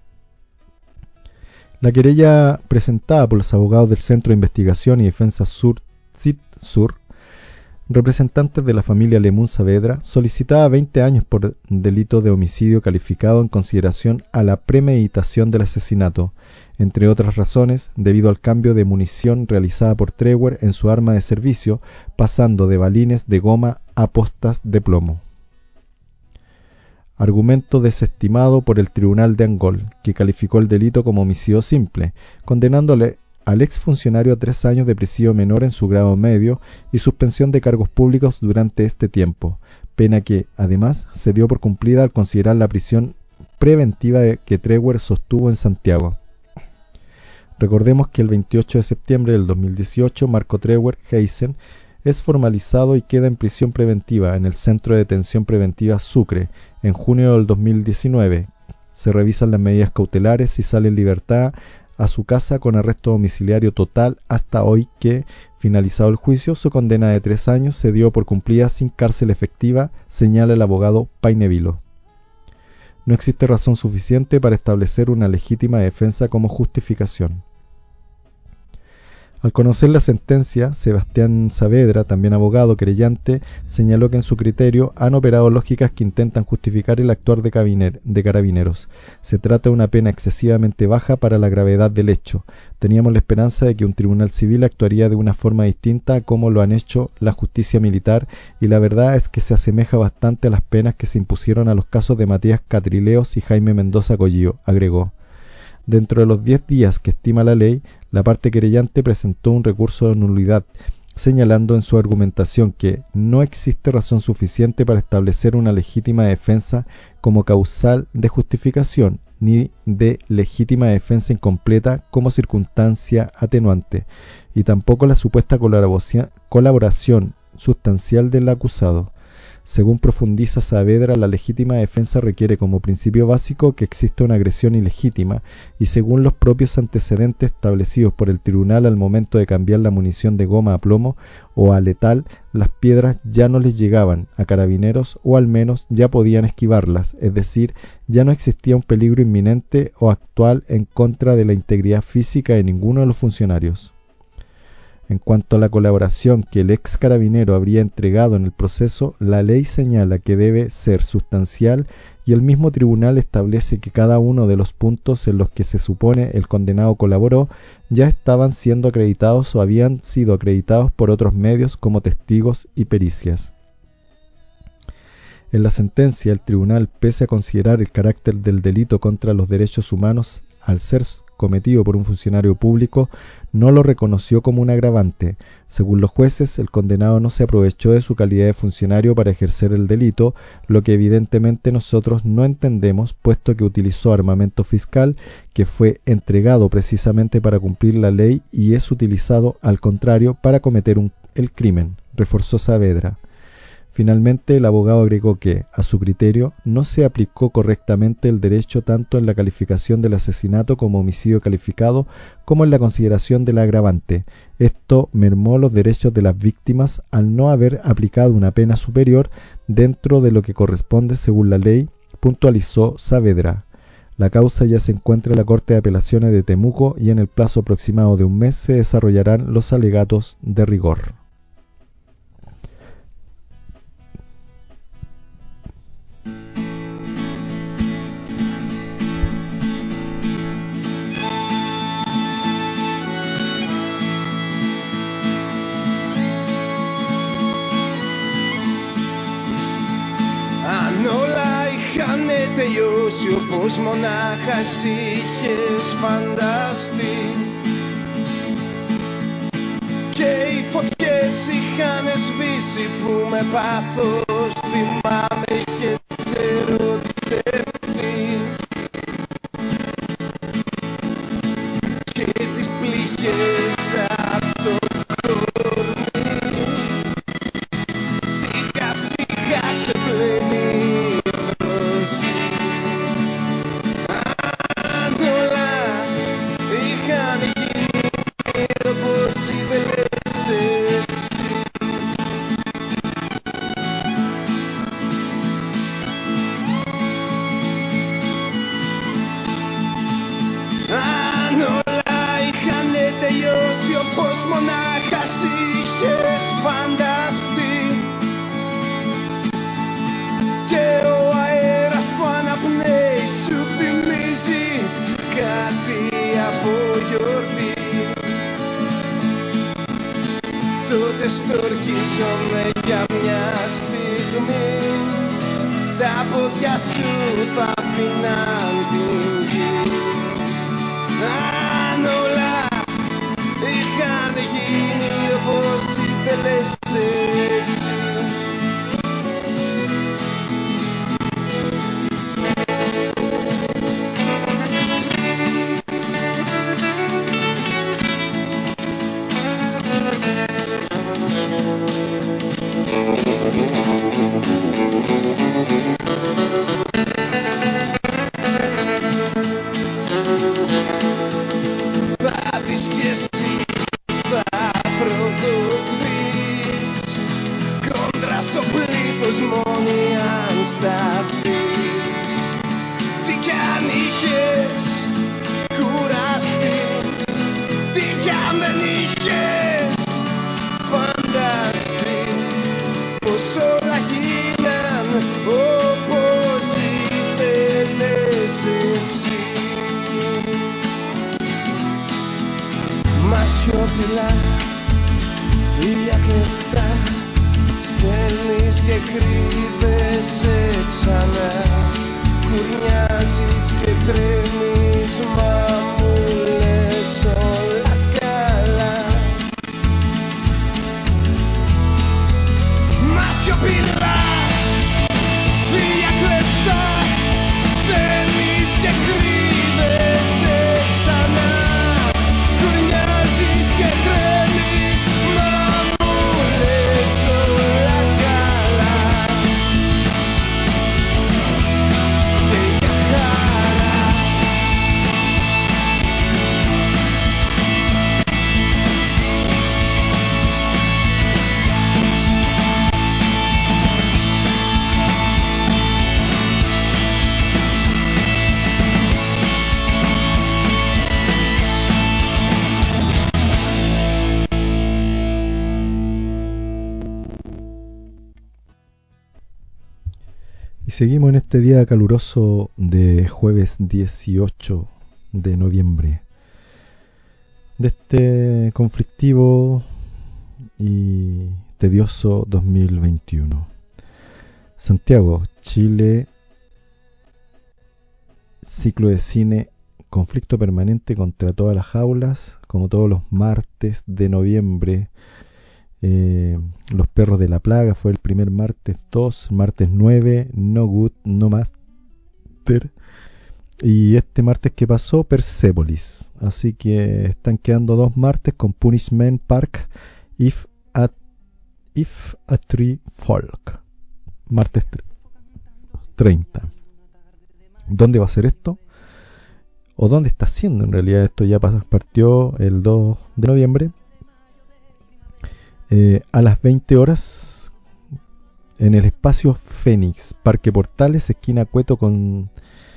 La querella presentada por los abogados del Centro de Investigación y Defensa Sur, C I D Sur, representantes de la familia Lemun Saavedra, solicitaba veinte años por delito de homicidio calificado en consideración a la premeditación del asesinato, entre otras razones, debido al cambio de munición realizada por Treuer en su arma de servicio, pasando de balines de goma a postas de plomo. Argumento desestimado por el Tribunal de Angol, que calificó el delito como homicidio simple, condenándole al exfuncionario a tres años de prisión menor en su grado medio y suspensión de cargos públicos durante este tiempo, pena que, además, se dio por cumplida al considerar la prisión preventiva que Treuer sostuvo en Santiago. Recordemos que el veintiocho de septiembre del dos mil dieciocho, Marco Treuer Heisen es formalizado y queda en prisión preventiva en el Centro de Detención Preventiva Sucre. En junio del dos mil diecinueve se revisan las medidas cautelares y sale en libertad a su casa con arresto domiciliario total hasta hoy que, finalizado el juicio, su condena de tres años se dio por cumplida sin cárcel efectiva, señala el abogado Painevilo. No existe razón suficiente para establecer una legítima defensa como justificación. Al conocer la sentencia, Sebastián Saavedra, también abogado querellante, señaló que en su criterio han operado lógicas que intentan justificar el actuar de, cabiner, de carabineros. Se trata de una pena excesivamente baja para la gravedad del hecho. Teníamos la esperanza de que un tribunal civil actuaría de una forma distinta a como lo han hecho la justicia militar, y la verdad es que se asemeja bastante a las penas que se impusieron a los casos de Matías Catrileos y Jaime Mendoza Collillo, agregó. Dentro de los diez días que estima la ley, la parte querellante presentó un recurso de nulidad, señalando en su argumentación que no existe razón suficiente para establecer una legítima defensa como causal de justificación, ni de legítima defensa incompleta como circunstancia atenuante, y tampoco la supuesta colaboración sustancial del acusado. Según profundiza Saavedra, la legítima defensa requiere como principio básico que exista una agresión ilegítima, y según los propios antecedentes establecidos por el tribunal al momento de cambiar la munición de goma a plomo o a letal, las piedras ya no les llegaban a carabineros o al menos ya podían esquivarlas, es decir, ya no existía un peligro inminente o actual en contra de la integridad física de ninguno de los funcionarios. En cuanto a la colaboración que el ex carabinero habría entregado en el proceso, la ley señala que debe ser sustancial y el mismo tribunal establece que cada uno de los puntos en los que se supone el condenado colaboró ya estaban siendo acreditados o habían sido acreditados por otros medios como testigos y pericias. En la sentencia, el tribunal, pese a considerar el carácter del delito contra los derechos humanos al ser cometido por un funcionario público, no lo reconoció como un agravante. Según los jueces, el condenado no se aprovechó de su calidad de funcionario para ejercer el delito, lo que evidentemente nosotros no entendemos, puesto que utilizó armamento fiscal que fue entregado precisamente para cumplir la ley y es utilizado, al contrario, para cometer un, el crimen, reforzó Saavedra. Finalmente, el abogado agregó que, a su criterio, no se aplicó correctamente el derecho tanto en la calificación del asesinato como homicidio calificado como en la consideración del agravante. Esto mermó los derechos de las víctimas al no haber aplicado una pena superior dentro de lo que corresponde según la ley, puntualizó Saavedra. La causa ya se encuentra en la Corte de Apelaciones de Temuco y en el plazo aproximado de un mes se desarrollarán los alegatos de rigor. Αν όλα είχαν τελειώσει όπως μονάχα εσύ είχες φανταστεί και οι φωτιές είχαν σβήσει που με πάθος θυμάμαι είχες ερωτευτεί και τις πληγές απ' το κορμί σιγά σιγά ξεπλένει. Τότε στορκίζομαι για μια στιγμή, τα πόδια σου θα πεινάν την γη. Αν όλα είχαν γίνει όπως ήθελες εσύ. Θα δεις κι εσύ, θα προδοθείς κόντρα στο πλήθος μόνοι αν σταθείς. Τι κι αν είχες κουραστεί, τι κι αν δεν είχες φανταστεί, πως όλα γίναν όπως ήθελες εσύ. Μα σιωπηλά, φίλια κλεφτά, στέλνεις και κρύβεσαι ξανά. Κουρνιάζεις και τρέμεις, μα μου λες όλα καλά. Μα σιωπηλά, φίλια κλεφτά, στέλνεις και κρύβεσαι ξανά. Κουρνιάζεις και τρέμεις, μα μου λες όλα καλά. Και για χαρά. Y seguimos en este día caluroso de jueves dieciocho de noviembre de este conflictivo y tedioso dos mil veintiuno. Santiago, Chile, ciclo de cine conflicto permanente contra todas las jaulas, como todos los martes de noviembre. Eh, los perros de la plaga fue el primer martes dos, martes nueve, No Good, No Master. Y este martes que pasó, Persepolis. Así que están quedando dos martes con Punishment Park, If a, If a Tree Folk. Martes treinta. ¿Dónde va a ser esto? ¿O dónde está haciendo en realidad esto? Ya partió el dos de noviembre. Eh, a las veinte horas en el espacio Fénix, Parque Portales, esquina Cueto con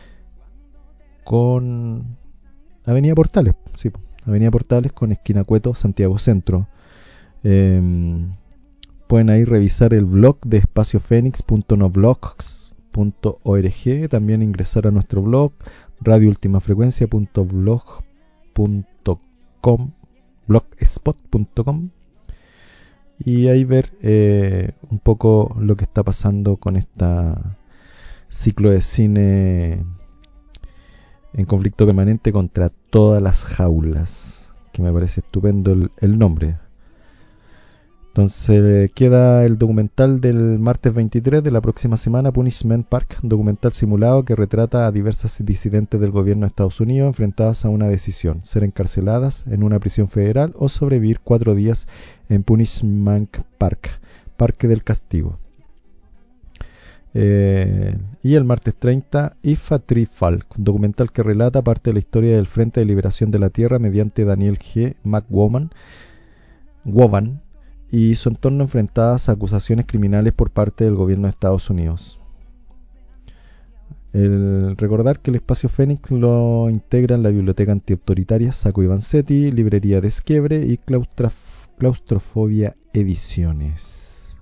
con Avenida Portales, sí, Avenida Portales con esquina Cueto, Santiago Centro. Eh, pueden ahí revisar el blog de espacio fénix punto novlogs punto org, también ingresar a nuestro blog radio ultima frecuencia punto blog punto com, blogspot punto com, y ahí ver eh, un poco lo que está pasando con este ciclo de cine en conflicto permanente contra todas las jaulas, que me parece estupendo el, el nombre. Entonces queda el documental del martes veintitrés de la próxima semana, Punishment Park, documental simulado que retrata a diversas disidentes del gobierno de Estados Unidos enfrentadas a una decisión: ser encarceladas en una prisión federal o sobrevivir cuatro días en Punishment Park, Parque del Castigo. Eh, y el martes treinta, If a Tree Folk, documental que relata parte de la historia del Frente de Liberación de la Tierra mediante Daniel G. McGowan Wovan y su entorno enfrentadas a acusaciones criminales por parte del gobierno de Estados Unidos. El recordar que el espacio Fénix lo integran la Biblioteca Antiautoritaria Sacco y Vanzetti, Librería Desquiebre y Claustrof- Claustrofobia Ediciones.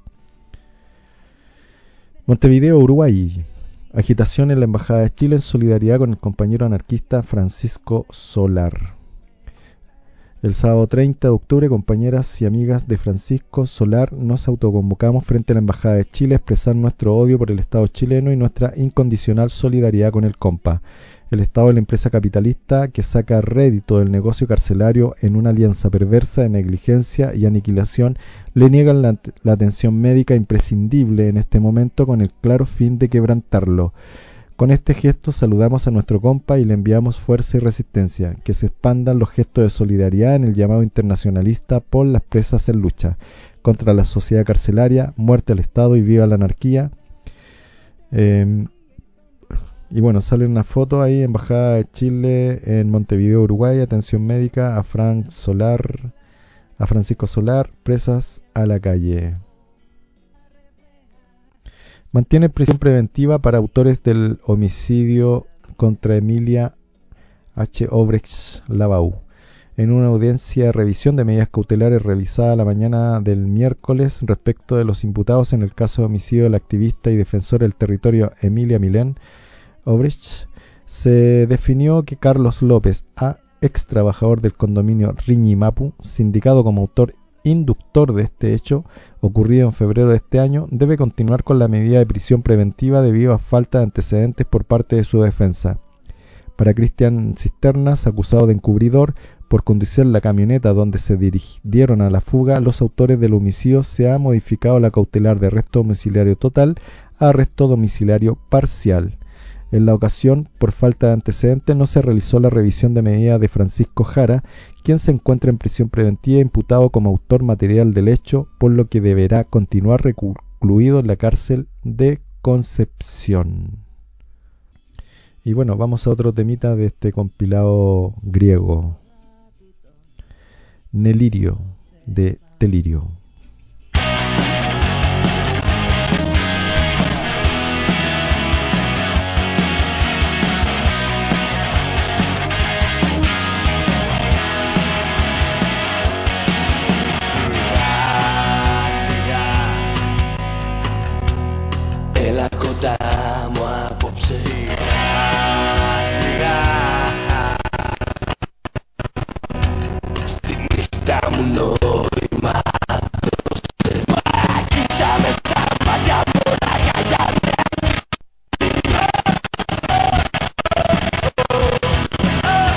Montevideo, Uruguay. Agitación en la Embajada de Chile en solidaridad con el compañero anarquista Francisco Solar. El sábado treinta de octubre, compañeras y amigas de Francisco Solar, nos autoconvocamos frente a la Embajada de Chile a expresar nuestro odio por el Estado chileno y nuestra incondicional solidaridad con el compa, el Estado de la empresa capitalista que saca rédito del negocio carcelario en una alianza perversa de negligencia y aniquilación. Le niegan la, la atención médica imprescindible en este momento con el claro fin de quebrantarlo. Con este gesto saludamos a nuestro compa y le enviamos fuerza y resistencia, que se expandan los gestos de solidaridad en el llamado internacionalista por las presas en lucha, contra la sociedad carcelaria, muerte al Estado y viva la anarquía. Eh, y bueno, sale una foto ahí, Embajada de Chile en Montevideo, Uruguay, atención médica a Frank Solar, a Francisco Solar, presas a la calle. Mantiene prisión preventiva para autores del homicidio contra Emilia H. Obrecht Lavau. En una audiencia de revisión de medidas cautelares realizada la mañana del miércoles respecto de los imputados en el caso de homicidio del activista y defensor del territorio Emilia Milén Obrecht, se definió que Carlos López A., ex trabajador del condominio Riñimapu, sindicado como autor inductor de este hecho ocurrido en febrero de este año, debe continuar con la medida de prisión preventiva debido a falta de antecedentes por parte de su defensa. Para Cristian Cisternas, acusado de encubridor por conducir la camioneta donde se dirigieron a la fuga los autores del homicidio, se ha modificado la cautelar de arresto domiciliario total a arresto domiciliario parcial. En la ocasión, por falta de antecedentes, no se realizó la revisión de medida de Francisco Jara, quien se encuentra en prisión preventiva imputado como autor material del hecho, por lo que deberá continuar recluido en la cárcel de Concepción. Y bueno, vamos a otro temita de este compilado griego. Nelirio, de Delirio. Ελακοντάμου απόψε σιγά σιγά στη νύχτα μου νόημα δώστε μα κοίτα μες στα μάτια μου να καγιάνες.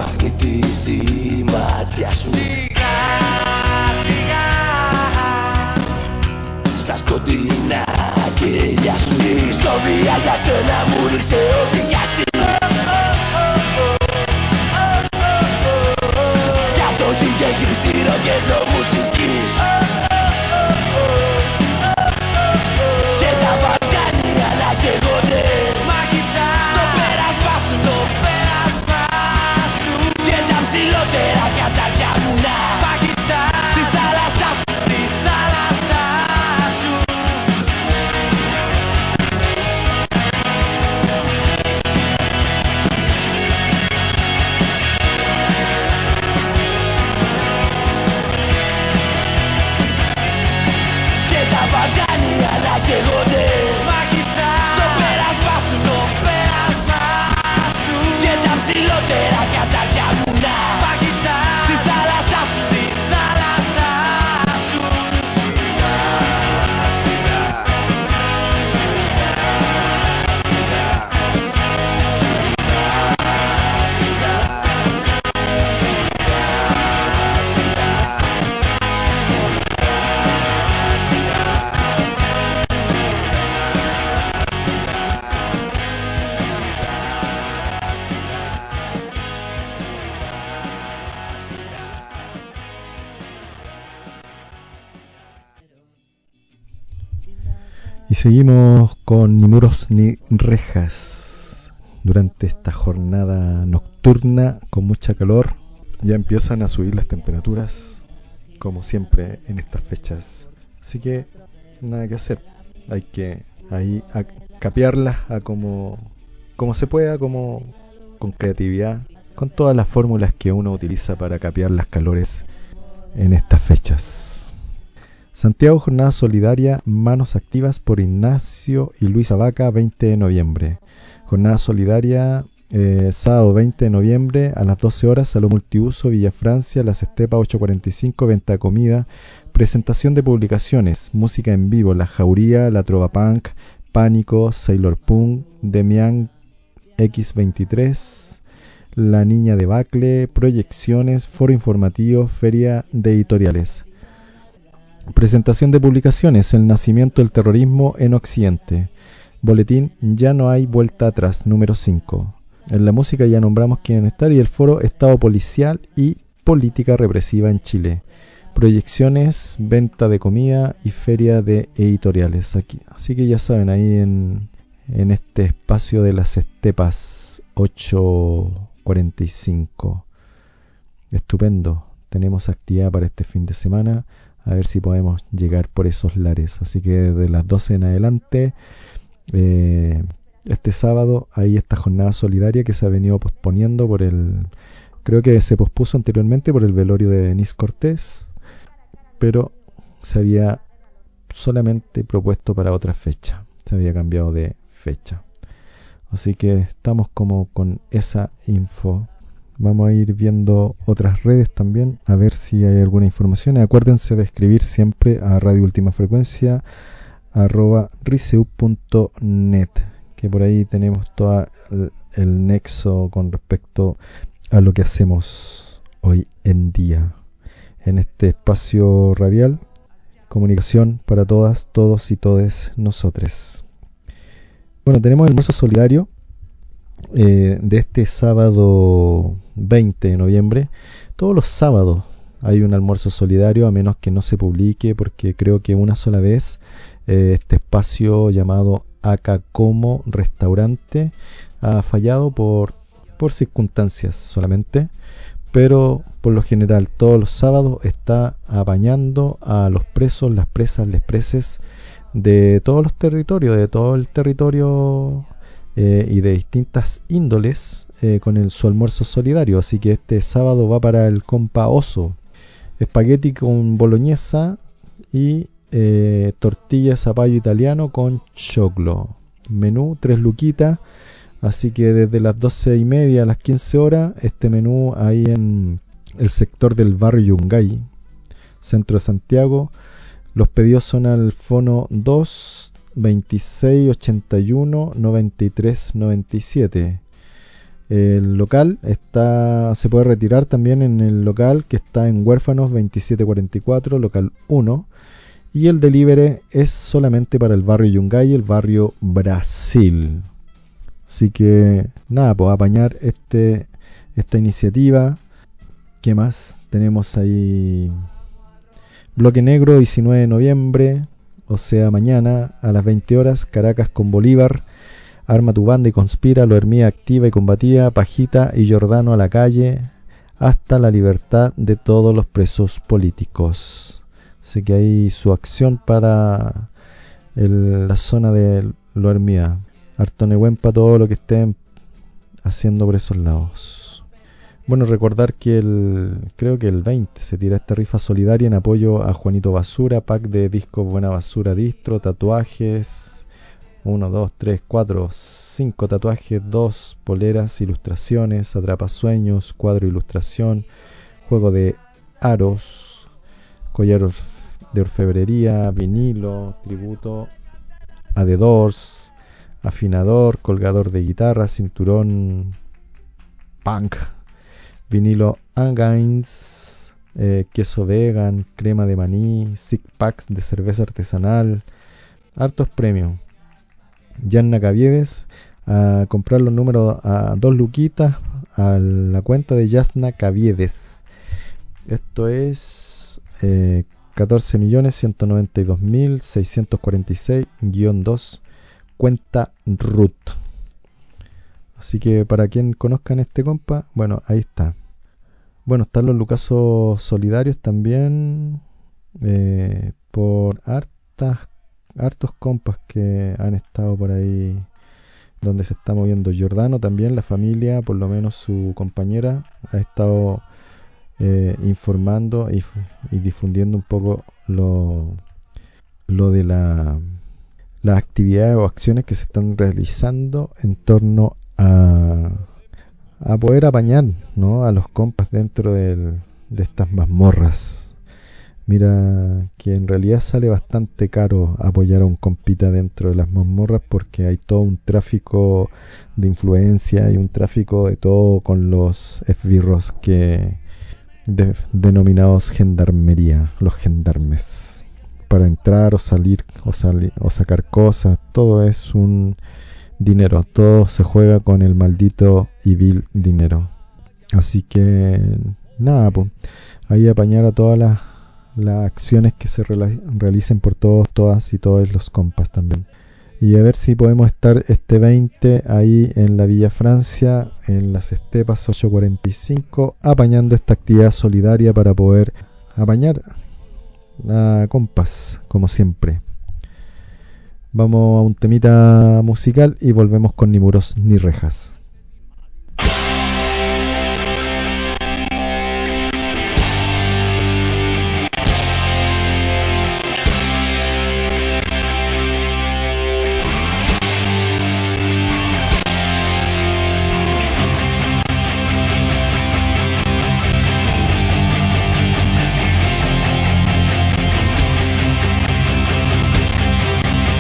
μαγνητίζει η μάτια σου. Σιγά, σιγά, στα σκοτεινά κελιά σου. Η ιστορία για σένα μου ρίξε ό,τι νοιάζει. Για το ζυγέ χρυσή ροκέτο μουσικής. Και τα Βαλκάνια να καίγονται μάγισσα, στο πέρασμα σου, στο πέρασμα σου. και τα ψηλότερα κατάρια μου να Μάγισσα, στη θάλασσα σου, στη θάλασσα σου. και τα Βαλκάνια να καίγονται Μάγισσα, στο πέρασμα σου, στο πέρασμα σου. και τα ψηλότερα κατάρια μου να Μάγισσα, στη θάλασσα σου, στη θάλασσα σου. σιγά, σιγά, σιγά, σιγά, σιγά, Y seguimos con Ni Muros ni Rejas durante esta jornada nocturna con mucha calor. Ya empiezan a subir las temperaturas, como siempre en estas fechas. Así que nada que hacer. Hay que ahí a capearlas a como, como se pueda, como con creatividad, con todas las fórmulas que uno utiliza para capear las calores en estas fechas. Santiago, jornada solidaria, manos activas por Ignacio y Luisa Vaca, veinte de noviembre. Jornada solidaria, eh, sábado veinte de noviembre a las doce horas, Salón Multiuso, Villa Francia, Las Estepas ochocientos cuarenta y cinco, venta de comida, presentación de publicaciones, música en vivo, La Jauría, La Trova Punk, Pánico, Sailor Punk, Demian equis veintitrés, La Niña de Bacle, proyecciones, foro informativo, feria de editoriales. Presentación de publicaciones, El nacimiento del terrorismo en Occidente. Boletín Ya no hay vuelta atrás, número cinco. En la música ya nombramos quién estar y el foro Estado policial y política represiva en Chile. Proyecciones, venta de comida y feria de editoriales. Aquí. Así que ya saben, ahí en, en este espacio de Las Estepas ochocientos cuarenta y cinco. Estupendo. Tenemos actividad para este fin de semana. A ver si podemos llegar por esos lares. Así que desde las doce en adelante, eh, este sábado, hay esta jornada solidaria que se ha venido posponiendo por el... Creo que se pospuso anteriormente por el velorio de Denise Cortés, pero se había solamente propuesto para otra fecha. Se había cambiado de fecha. Así que estamos como con esa info. Vamos a ir viendo otras redes también, a ver si hay alguna información. Acuérdense de escribir siempre a Radio Última Frecuencia arroba riseu punto net, que por ahí tenemos todo el, el nexo con respecto a lo que hacemos hoy en día en este espacio radial, comunicación para todas, todos y todes nosotros. Bueno, tenemos el almuerzo solidario eh, de este sábado veinte de noviembre. Todos los sábados hay un almuerzo solidario, a menos que no se publique, porque creo que una sola vez eh, este espacio llamado Acá Como Restaurante ha fallado por, por circunstancias solamente, pero por lo general todos los sábados está apañando a los presos, las presas, les preses de todos los territorios, de todo el territorio eh, y de distintas índoles eh, con el, su almuerzo solidario. Así que este sábado va para el compa Oso, espagueti con boloñesa y eh, tortilla de zapallo italiano con choclo. Menú tres luquitas. Así que desde las doce y media a las quince horas, este menú ahí en el sector del barrio Yungay, centro de Santiago. Los pedidos son al fono dos veintiséis ochenta y uno noventa y tres noventa y siete. El local está, se puede retirar también en el local que está en Huérfanos veintisiete cuarenta y cuatro, local uno. Y el delivery es solamente para el barrio Yungay y el barrio Brasil. Así que nada, pues apañar este, esta iniciativa. ¿Qué más? Tenemos ahí Bloque Negro, diecinueve de noviembre, o sea mañana a las veinte horas, Caracas con Bolívar. Arma tu banda y conspira, Lo Hermía activa y combatida, Pajita y Giordano a la calle, hasta la libertad de todos los presos políticos. Así que hay su acción para el, la zona de Lo Hermía. Artonehuen para todo lo que estén haciendo por esos lados. Bueno, recordar que el creo que el veinte se tira esta rifa solidaria en apoyo a Juanito Basura, pack de discos Buena Basura Distro, tatuajes, uno, dos, tres, cuatro, cinco tatuajes, dos poleras, ilustraciones, atrapasueños, cuadro ilustración, juego de aros, collar de orfebrería, vinilo, tributo a The Doors, afinador, colgador de guitarra, cinturón punk, vinilo Angains, eh, queso vegan, crema de maní, six packs de cerveza artesanal, hartos premios. Yanna Caviedes, a comprar los números a dos luquitas a la cuenta de Yasna Caviedes. Esto es eh, catorce millones ciento noventa y dos mil seiscientos cuarenta y seis guión dos, cuenta R U T. Así que para quien conozcan este compa, bueno, ahí está. Bueno, están los Lucasos solidarios también, eh, por hartas hartos compas que han estado por ahí donde se está moviendo Giordano. También la familia, por lo menos su compañera, ha estado eh, informando y, y difundiendo un poco lo, lo de la, las actividades o acciones que se están realizando en torno a, a poder apañar, ¿no?, a los compas dentro del, de estas mazmorras. Mira que en realidad sale bastante caro apoyar a un compita dentro de las mazmorras, porque hay todo un tráfico de influencia y un tráfico de todo con los esbirros que de, denominados gendarmería, los gendarmes, para entrar o salir o, salir, o sacar cosas. Todo es un dinero, todo se juega con el maldito y vil dinero. Así que nada, pues ahí apañar a todas las las acciones que se realicen por todos, todas y todos los compas también. Y a ver si podemos estar este veinte ahí en la Villa Francia, en las Estepas ocho cuarenta y cinco, apañando esta actividad solidaria para poder apañar a compas, como siempre. Vamos a un temita musical y volvemos con Ni Muros ni Rejas.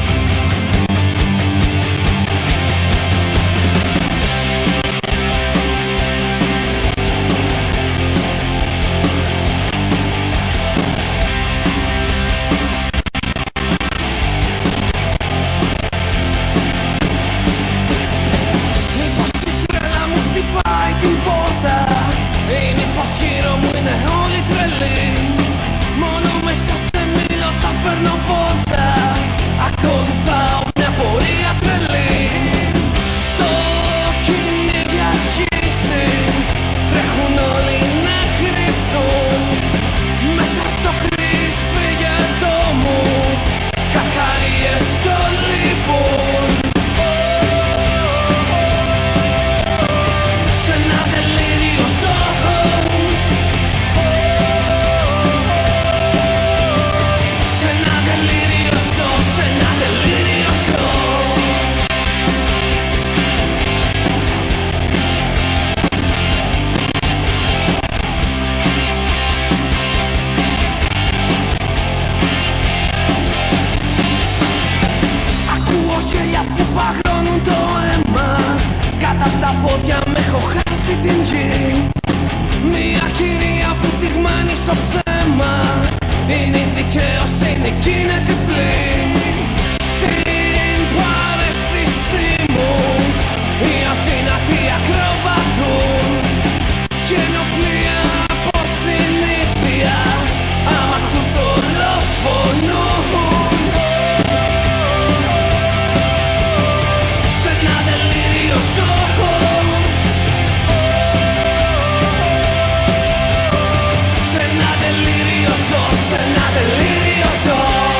We'll be right back. το ψέμα είναι οι δικαίωση, είναι εκείνη τυφλή. Στην παρέστησή μου η Αθήνα τι ακροβατούν και ενοπλία από συνήθεια άμα ακούς δολοφονούν. Σε ένα δελίριο σώχο, σε ένα δελίριο σώ, σε ένα δελίριο σώ.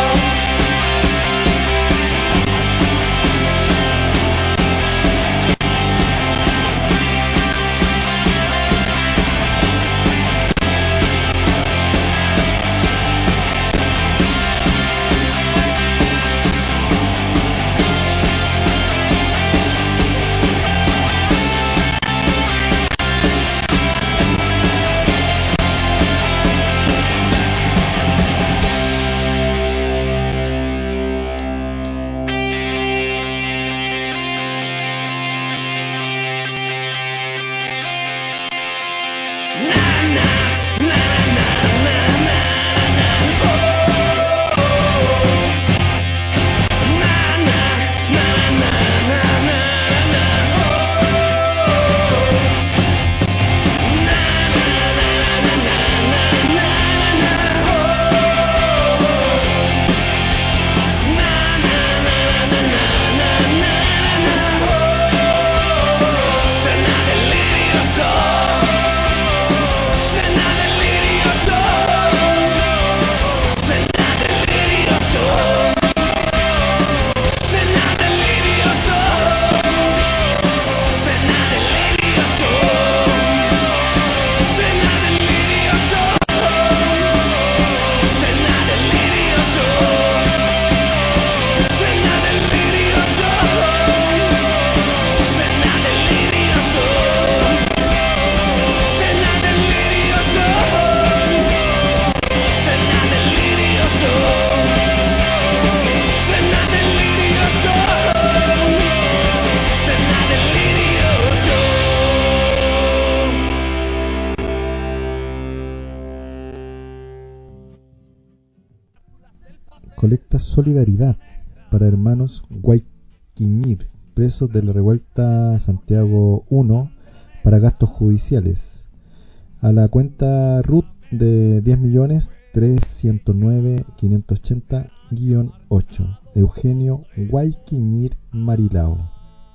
Colecta solidaridad para hermanos Guayquiñir, presos de la revuelta Santiago uno, para gastos judiciales. A la cuenta R U T de diez millones trescientos nueve mil quinientos ochenta guión ocho. Eugenio Guayquiñir Marilao.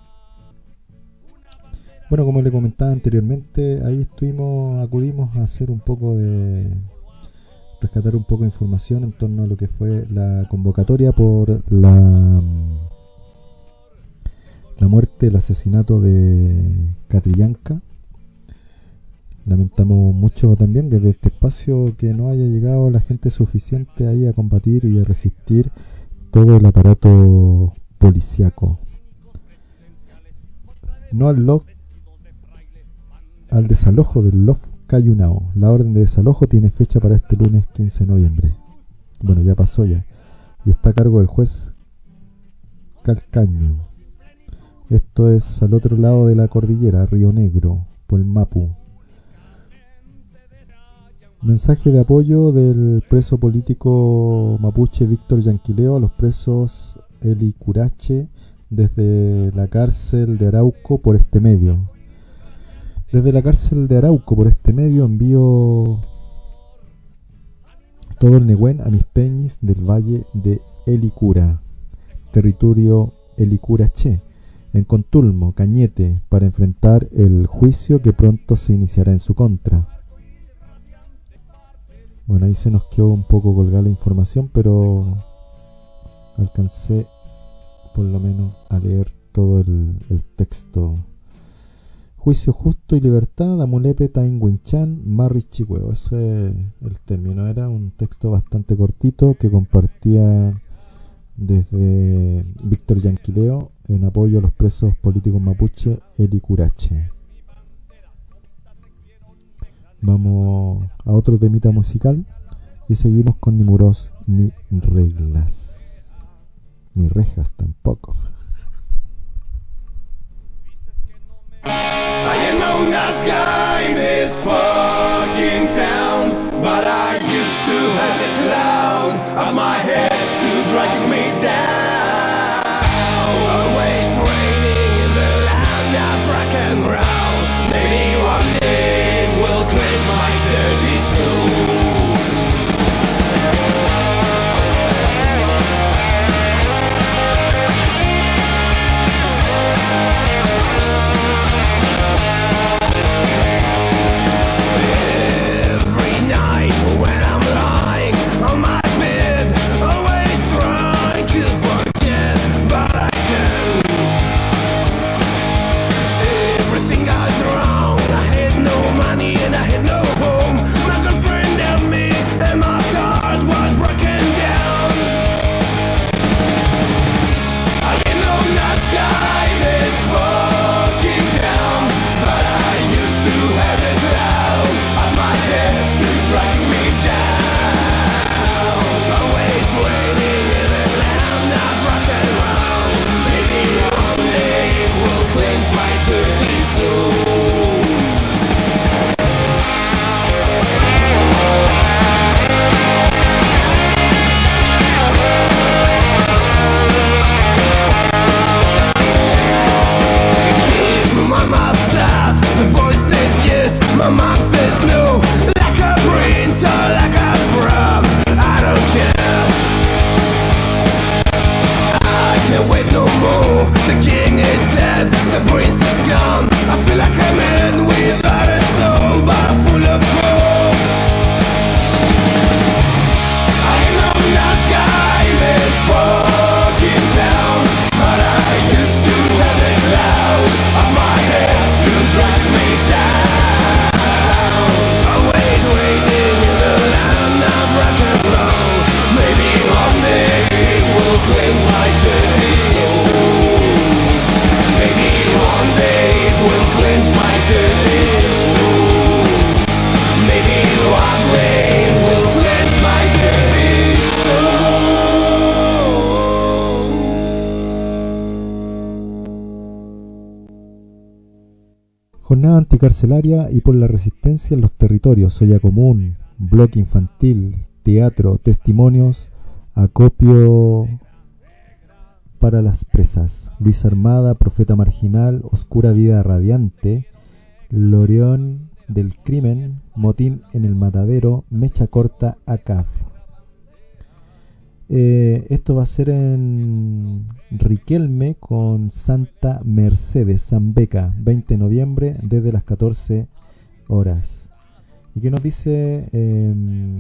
Bueno, como le comentaba anteriormente, ahí estuvimos, acudimos a hacer un poco de... rescatar un poco de información en torno a lo que fue la convocatoria por la la muerte, el asesinato de Catrillanca. Lamentamos mucho también desde este espacio que no haya llegado la gente suficiente ahí a combatir y a resistir todo el aparato policiaco. No al lof, al desalojo del lof Cayunao. La orden de desalojo tiene fecha para este lunes quince de noviembre. Bueno, ya pasó ya. Y está a cargo del juez Calcaño. Esto es al otro lado de la cordillera, Río Negro, por el Mapu. Mensaje de apoyo del preso político mapuche Víctor Yanquileo a los presos Eli Curache desde la cárcel de Arauco por este medio. Desde la cárcel de Arauco por este medio envío todo el Nehuen a mis peñis del valle de Elicura, territorio Elicurache, en Contulmo, Cañete, para enfrentar el juicio que pronto se iniciará en su contra. Bueno, ahí se nos quedó un poco colgada la información, pero alcancé por lo menos a leer todo el, el texto. Juicio justo y libertad, Amulepe Tainguinchan, Marri Chihueo. Ese es el término. Era un texto bastante cortito que compartía desde Víctor Yanquileo en apoyo a los presos políticos mapuche Eli Curache. Vamos a otro temita musical y seguimos con Ni muros ni reglas, ni rejas tampoco. I am known as guy in this fuck fucking town. But I used to have the cloud on my head to drag me down. Always raining in the land of rock and roll. Maybe one day it will cleanse my dirty soul. My mom says no, like a prince or like a frog, I don't care. I can't wait no more, the king is dead, the prince is gone. I feel like a man without a soul, but full of hope. I know nice guy in this fucking town, but I used to have a cloud on my head to drag me down. Waiting in the land of rock and roll. Maybe one day it will cleanse my dirty soul. Maybe one day it will cleanse my dirty soul. Maybe one day it will cleanse my dirty soul. Jornada anticarcelaria y por la resistencia en los territorios, olla común, bloque infantil, teatro, testimonios, acopio para las presas, Luis Armada, Profeta Marginal, Oscura Vida Radiante, Loreón del Crimen, Motín en el Matadero, Mecha Corta, A C A F. Eh, esto va a ser en Riquelme con Santa Mercedes, Zambeca, veinte de noviembre, desde las catorce horas. ¿Y qué nos dice? Eh,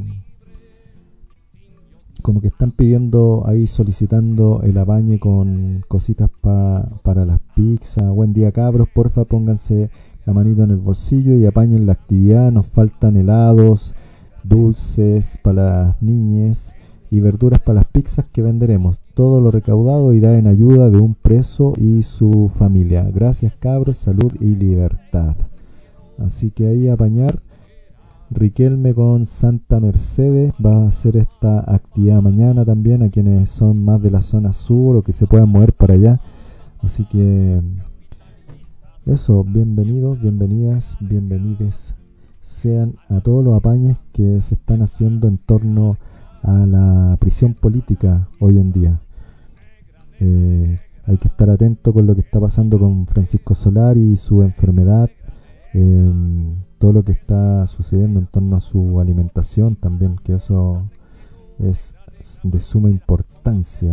como que están pidiendo ahí, solicitando el apañe con cositas pa, para las pizzas. Buen día, cabros, porfa, pónganse la manito en el bolsillo y apañen la actividad. Nos faltan helados, dulces para las niñas y verduras para las pizzas que venderemos. Todo lo recaudado irá en ayuda de un preso y su familia. Gracias, cabros, salud y libertad. Así que ahí apañar. Riquelme con Santa Mercedes va a hacer esta actividad mañana también a quienes son más de la zona sur o que se puedan mover para allá. Así que eso, bienvenidos, bienvenidas, bienvenides sean a todos los apañes que se están haciendo en torno a la prisión política hoy en día. Eh, hay que estar atento con lo que está pasando con Francisco Solari y su enfermedad, eh, todo lo que está sucediendo en torno a su alimentación también, que eso es de suma importancia.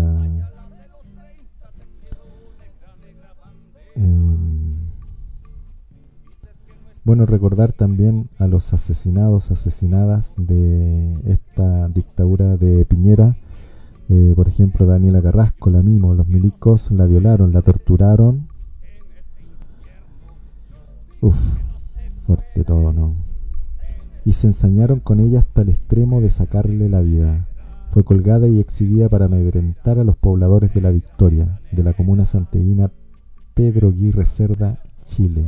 Eh, bueno, recordar también a los asesinados, asesinadas de esta dictadura de Piñera. Eh, por ejemplo, Daniela Carrasco, la Mimo, los milicos la violaron, la torturaron. Uf, fuerte todo, ¿no? Y se ensañaron con ella hasta el extremo de sacarle la vida. Fue colgada y exhibida para amedrentar a los pobladores de La Victoria, de la comuna santiaguina Pedro Aguirre Cerda, Chile.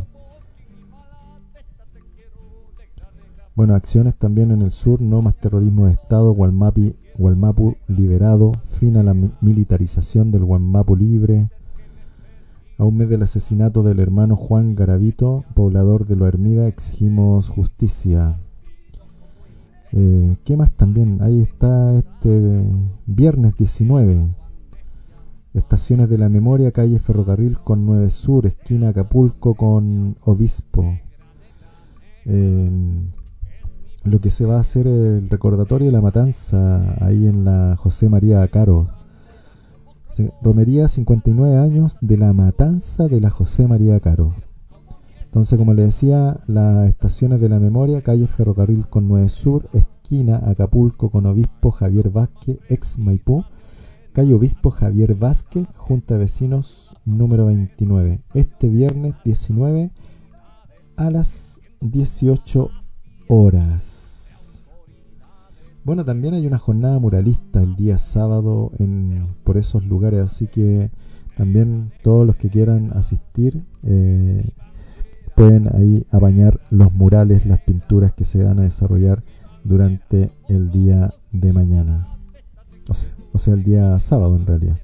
Bueno, acciones también en el sur, no más terrorismo de Estado, Gualmapi, Gualmapu liberado, fin a la militarización del Gualmapu libre. A un mes del asesinato del hermano Juan Garavito, poblador de Lo Hermida, exigimos justicia. Eh, ¿Qué más también? Ahí está este viernes diecinueve. Estaciones de la Memoria, calle Ferrocarril con nueve Sur, esquina Acapulco con Obispo. Eh, lo que se va a hacer el recordatorio de la matanza ahí en la José María Caro. Romería cincuenta y nueve años de la matanza de la José María Caro. Entonces, como les decía, las estaciones de la Memoria, calle Ferrocarril con nueve Sur, esquina Acapulco con Obispo Javier Vázquez, ex Maipú, calle Obispo Javier Vázquez, Junta de Vecinos número veintinueve. Este viernes diecinueve a las dieciocho horas. Bueno, también hay una jornada muralista el día sábado en, por esos lugares, así que también todos los que quieran asistir eh, pueden ahí apañar los murales, las pinturas que se van a desarrollar durante el día de mañana, o sea, o sea el día sábado en realidad.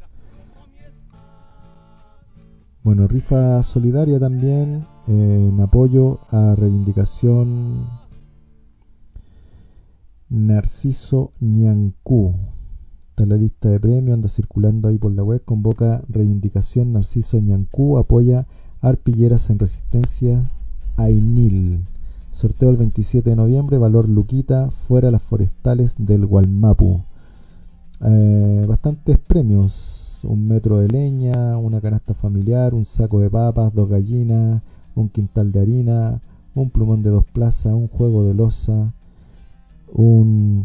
Bueno, rifa solidaria también eh, en apoyo a reivindicación Narciso Ñancú. Está la lista de premios, anda circulando ahí por la web. Convoca reivindicación Narciso Ñancú, apoya arpilleras en resistencia Ainil. Sorteo el veintisiete de noviembre, valor Luquita, fuera las forestales del Gualmapu. Eh, bastantes premios: un metro de leña, una canasta familiar, un saco de papas, dos gallinas, un quintal de harina, un plumón de dos plazas, un juego de loza, un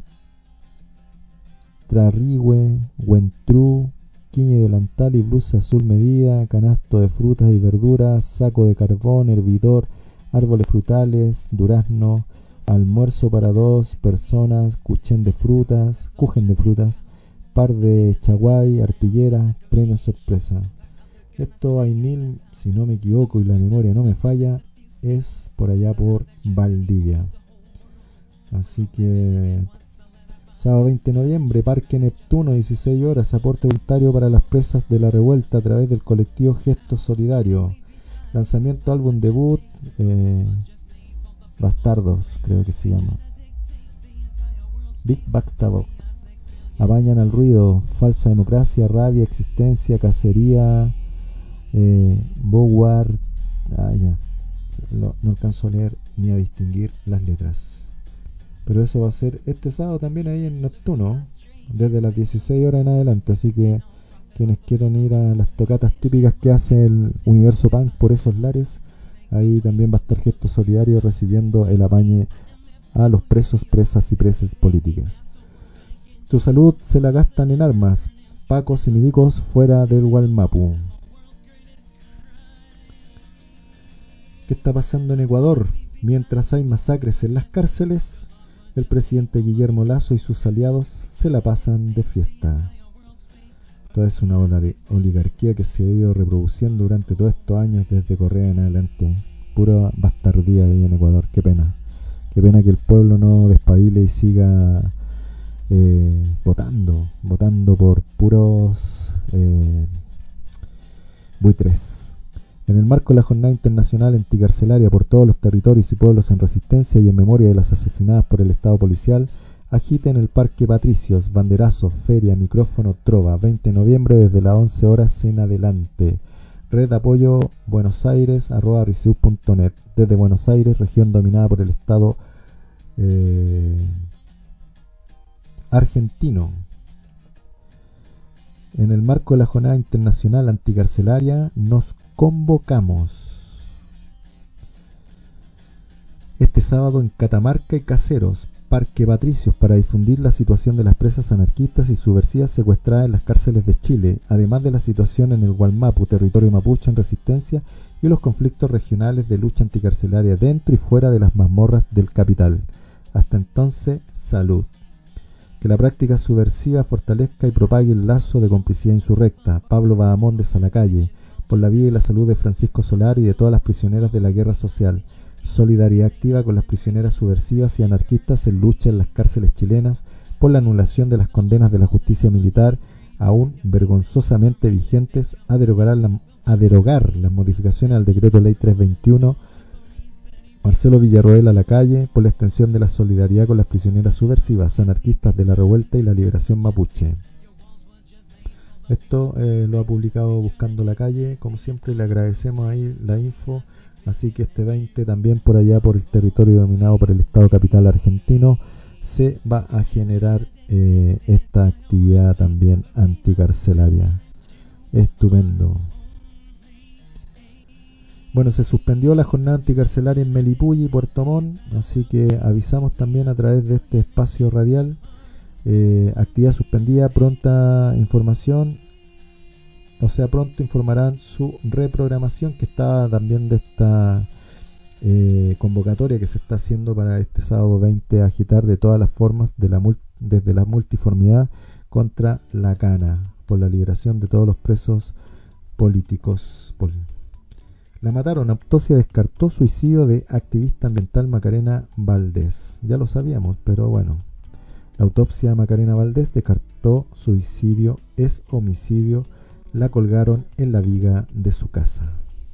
trarrigüe, huentrú, quiñe delantal y blusa azul medida, canasto de frutas y verduras, saco de carbón, hervidor, árboles frutales, durazno, almuerzo para dos personas, cuchen de frutas, cujen de frutas, par de chaguay, arpillera, premio sorpresa. Esto Ainil, si no me equivoco y la memoria no me falla, es por allá por Valdivia. Así que sábado veinte de noviembre, Parque Neptuno, dieciséis horas, aporte voluntario para las presas de la revuelta a través del colectivo Gesto Solidario. Lanzamiento álbum debut, eh, Bastardos, creo que se llama. Big Basta Box. Apañan al ruido, falsa democracia, rabia, existencia, cacería, eh, Bowar. Ah, ya. No, no alcanzo a leer ni a distinguir las letras. Pero eso va a ser este sábado también ahí en Neptuno, desde las dieciséis horas en adelante. Así que quienes quieran ir a las tocatas típicas que hace el Universo Punk por esos lares, ahí también va a estar Gesto Solidario recibiendo el apañe a los presos, presas y presas políticas. Tu salud se la gastan en armas, pacos y milicos fuera del Gualmapu. ¿Qué está pasando en Ecuador? Mientras hay masacres en las cárceles, el presidente Guillermo Lasso y sus aliados se la pasan de fiesta. Toda es una oligarquía que se ha ido reproduciendo durante todos estos años desde Correa en adelante. Pura bastardía ahí en Ecuador. Qué pena. Qué pena que el pueblo no despabile y siga eh, votando. Votando por puros eh, buitres. En el marco de la Jornada Internacional Anticarcelaria por todos los territorios y pueblos en resistencia y en memoria de las asesinadas por el Estado policial, agita en el Parque Patricios, banderazo, feria, micrófono, trova, veinte de noviembre desde las once horas en adelante. Red de apoyo Buenos Aires, arroba riceu punto net. Desde Buenos Aires, región dominada por el Estado eh, argentino. En el marco de la Jornada Internacional Anticarcelaria, nos convocamos este sábado en Catamarca y Caseros, Parque Patricios, para difundir la situación de las presas anarquistas y subversivas secuestradas en las cárceles de Chile, además de la situación en el Gualmapu, territorio mapuche en resistencia, y los conflictos regionales de lucha anticarcelaria dentro y fuera de las mazmorras del capital. Hasta entonces, salud. Que la práctica subversiva fortalezca y propague el lazo de complicidad insurrecta. Pablo Bahamón de Salacalle, por la vida y la salud de Francisco Solar y de todas las prisioneras de la guerra social. Solidaridad activa con las prisioneras subversivas y anarquistas en lucha en las cárceles chilenas por la anulación de las condenas de la justicia militar aún vergonzosamente vigentes, a derogar, la, a derogar las modificaciones al decreto ley trescientos veintiuno Marcelo Villarroel a la calle por la extensión de la solidaridad con las prisioneras subversivas, anarquistas de la revuelta y la liberación mapuche. Esto eh, lo ha publicado Buscando la Calle. Como siempre, le agradecemos ahí la info. Así que este veinte también por allá, por el territorio dominado por el Estado capital argentino, se va a generar eh, esta actividad también anticarcelaria. Estupendo. Bueno, se suspendió la jornada anticarcelaria en Melipulli y Puerto Montt, así que avisamos también a través de este espacio radial. Eh, actividad suspendida, pronta información, o sea, pronto informarán su reprogramación, que estaba también de esta eh, convocatoria que se está haciendo para este sábado veinte, agitar de todas las formas, de la desde la multiformidad contra la cana, por la liberación de todos los presos políticos. Pol La mataron. Autopsia descartó suicidio de activista ambiental Macarena Valdés. Ya lo sabíamos, pero bueno. La autopsia de Macarena Valdés descartó suicidio, es homicidio. La colgaron en la viga de su casa.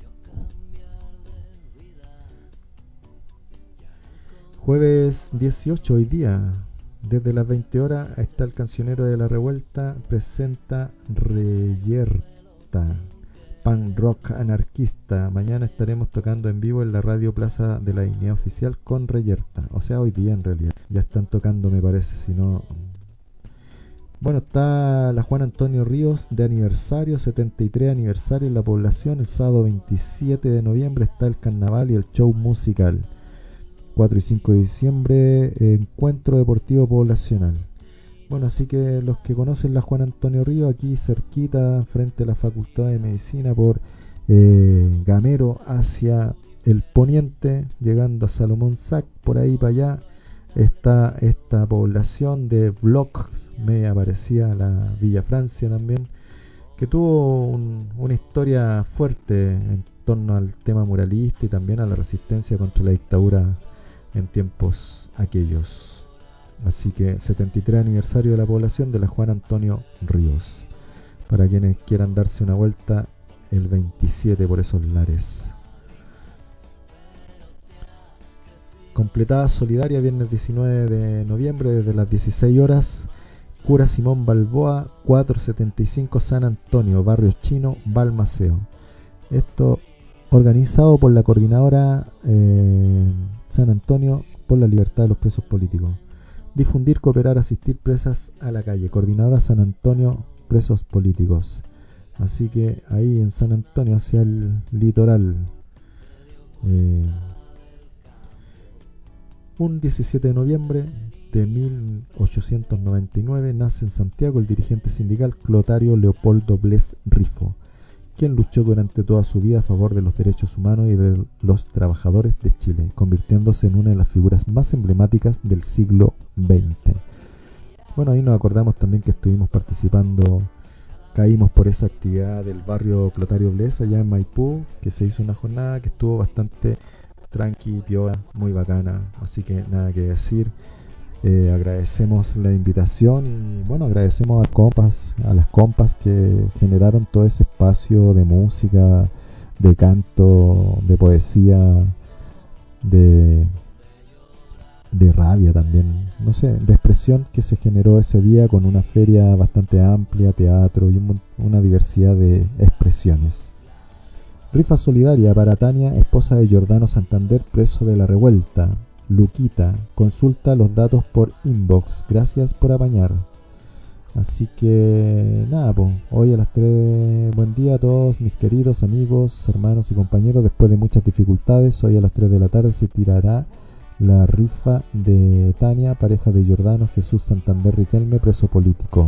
Jueves dieciocho, hoy día, desde las veinte horas, está el Cancionero de la Revuelta, presenta Reyerta, punk rock anarquista. Mañana estaremos tocando en vivo en la Radio Plaza de la Dignidad Oficial con Reyerta. O sea, hoy día en realidad. Ya están tocando, me parece, si no... Bueno, está la Juan Antonio Ríos de aniversario, setenta y tres aniversario en la población. El sábado veintisiete de noviembre está el carnaval y el show musical. cuatro y cinco de diciembre, encuentro deportivo poblacional. Bueno, así que los que conocen la Juan Antonio Ríos, aquí cerquita, frente a la Facultad de Medicina, por eh, Gamero hacia el poniente, llegando a Salomón Sac, por ahí para allá, está esta población de Bloc, media parecida a la Villa Francia también, que tuvo un, una historia fuerte en torno al tema muralista y también a la resistencia contra la dictadura en tiempos aquellos. Así que setenta y tres aniversario de la población de la Juan Antonio Ríos, para quienes quieran darse una vuelta el veintisiete por esos lares. Completada solidaria, viernes diecinueve de noviembre, desde las dieciséis horas, Cura Simón Balboa, cuatrocientos setenta y cinco San Antonio, Barrio Chino, Balmaceo. Esto organizado por la Coordinadora eh, San Antonio por la libertad de los presos políticos. Difundir, cooperar, asistir, presas a la calle. Coordinadora San Antonio, presos políticos. Así que ahí en San Antonio, hacia el litoral. Eh, un diecisiete de noviembre de mil ochocientos noventa y nueve nace en Santiago el dirigente sindical Clotario Leopoldo Bles Rifo, quien luchó durante toda su vida a favor de los derechos humanos y de los trabajadores de Chile, convirtiéndose en una de las figuras más emblemáticas del siglo veinte. Bueno, ahí nos acordamos también que estuvimos participando, caímos por esa actividad del barrio Clotario Bles allá en Maipú, que se hizo una jornada que estuvo bastante tranqui, piola, muy bacana, así que nada que decir. Eh, agradecemos la invitación y bueno, agradecemos a compas, a las compas que generaron todo ese espacio de música, de canto, de poesía, de de rabia también, no sé, de expresión que se generó ese día con una feria bastante amplia, teatro y un, una diversidad de expresiones. Rifa solidaria para Tania, esposa de Giordano Santander, preso de la revuelta. Luquita, consulta los datos por inbox. Gracias por apañar. Así que nada, pues, hoy a las tres, buen día a todos mis queridos amigos, hermanos y compañeros. Después de muchas dificultades, hoy a las tres de la tarde se tirará la rifa de Tania, pareja de Giordano Jesús Santander Riquelme, preso político.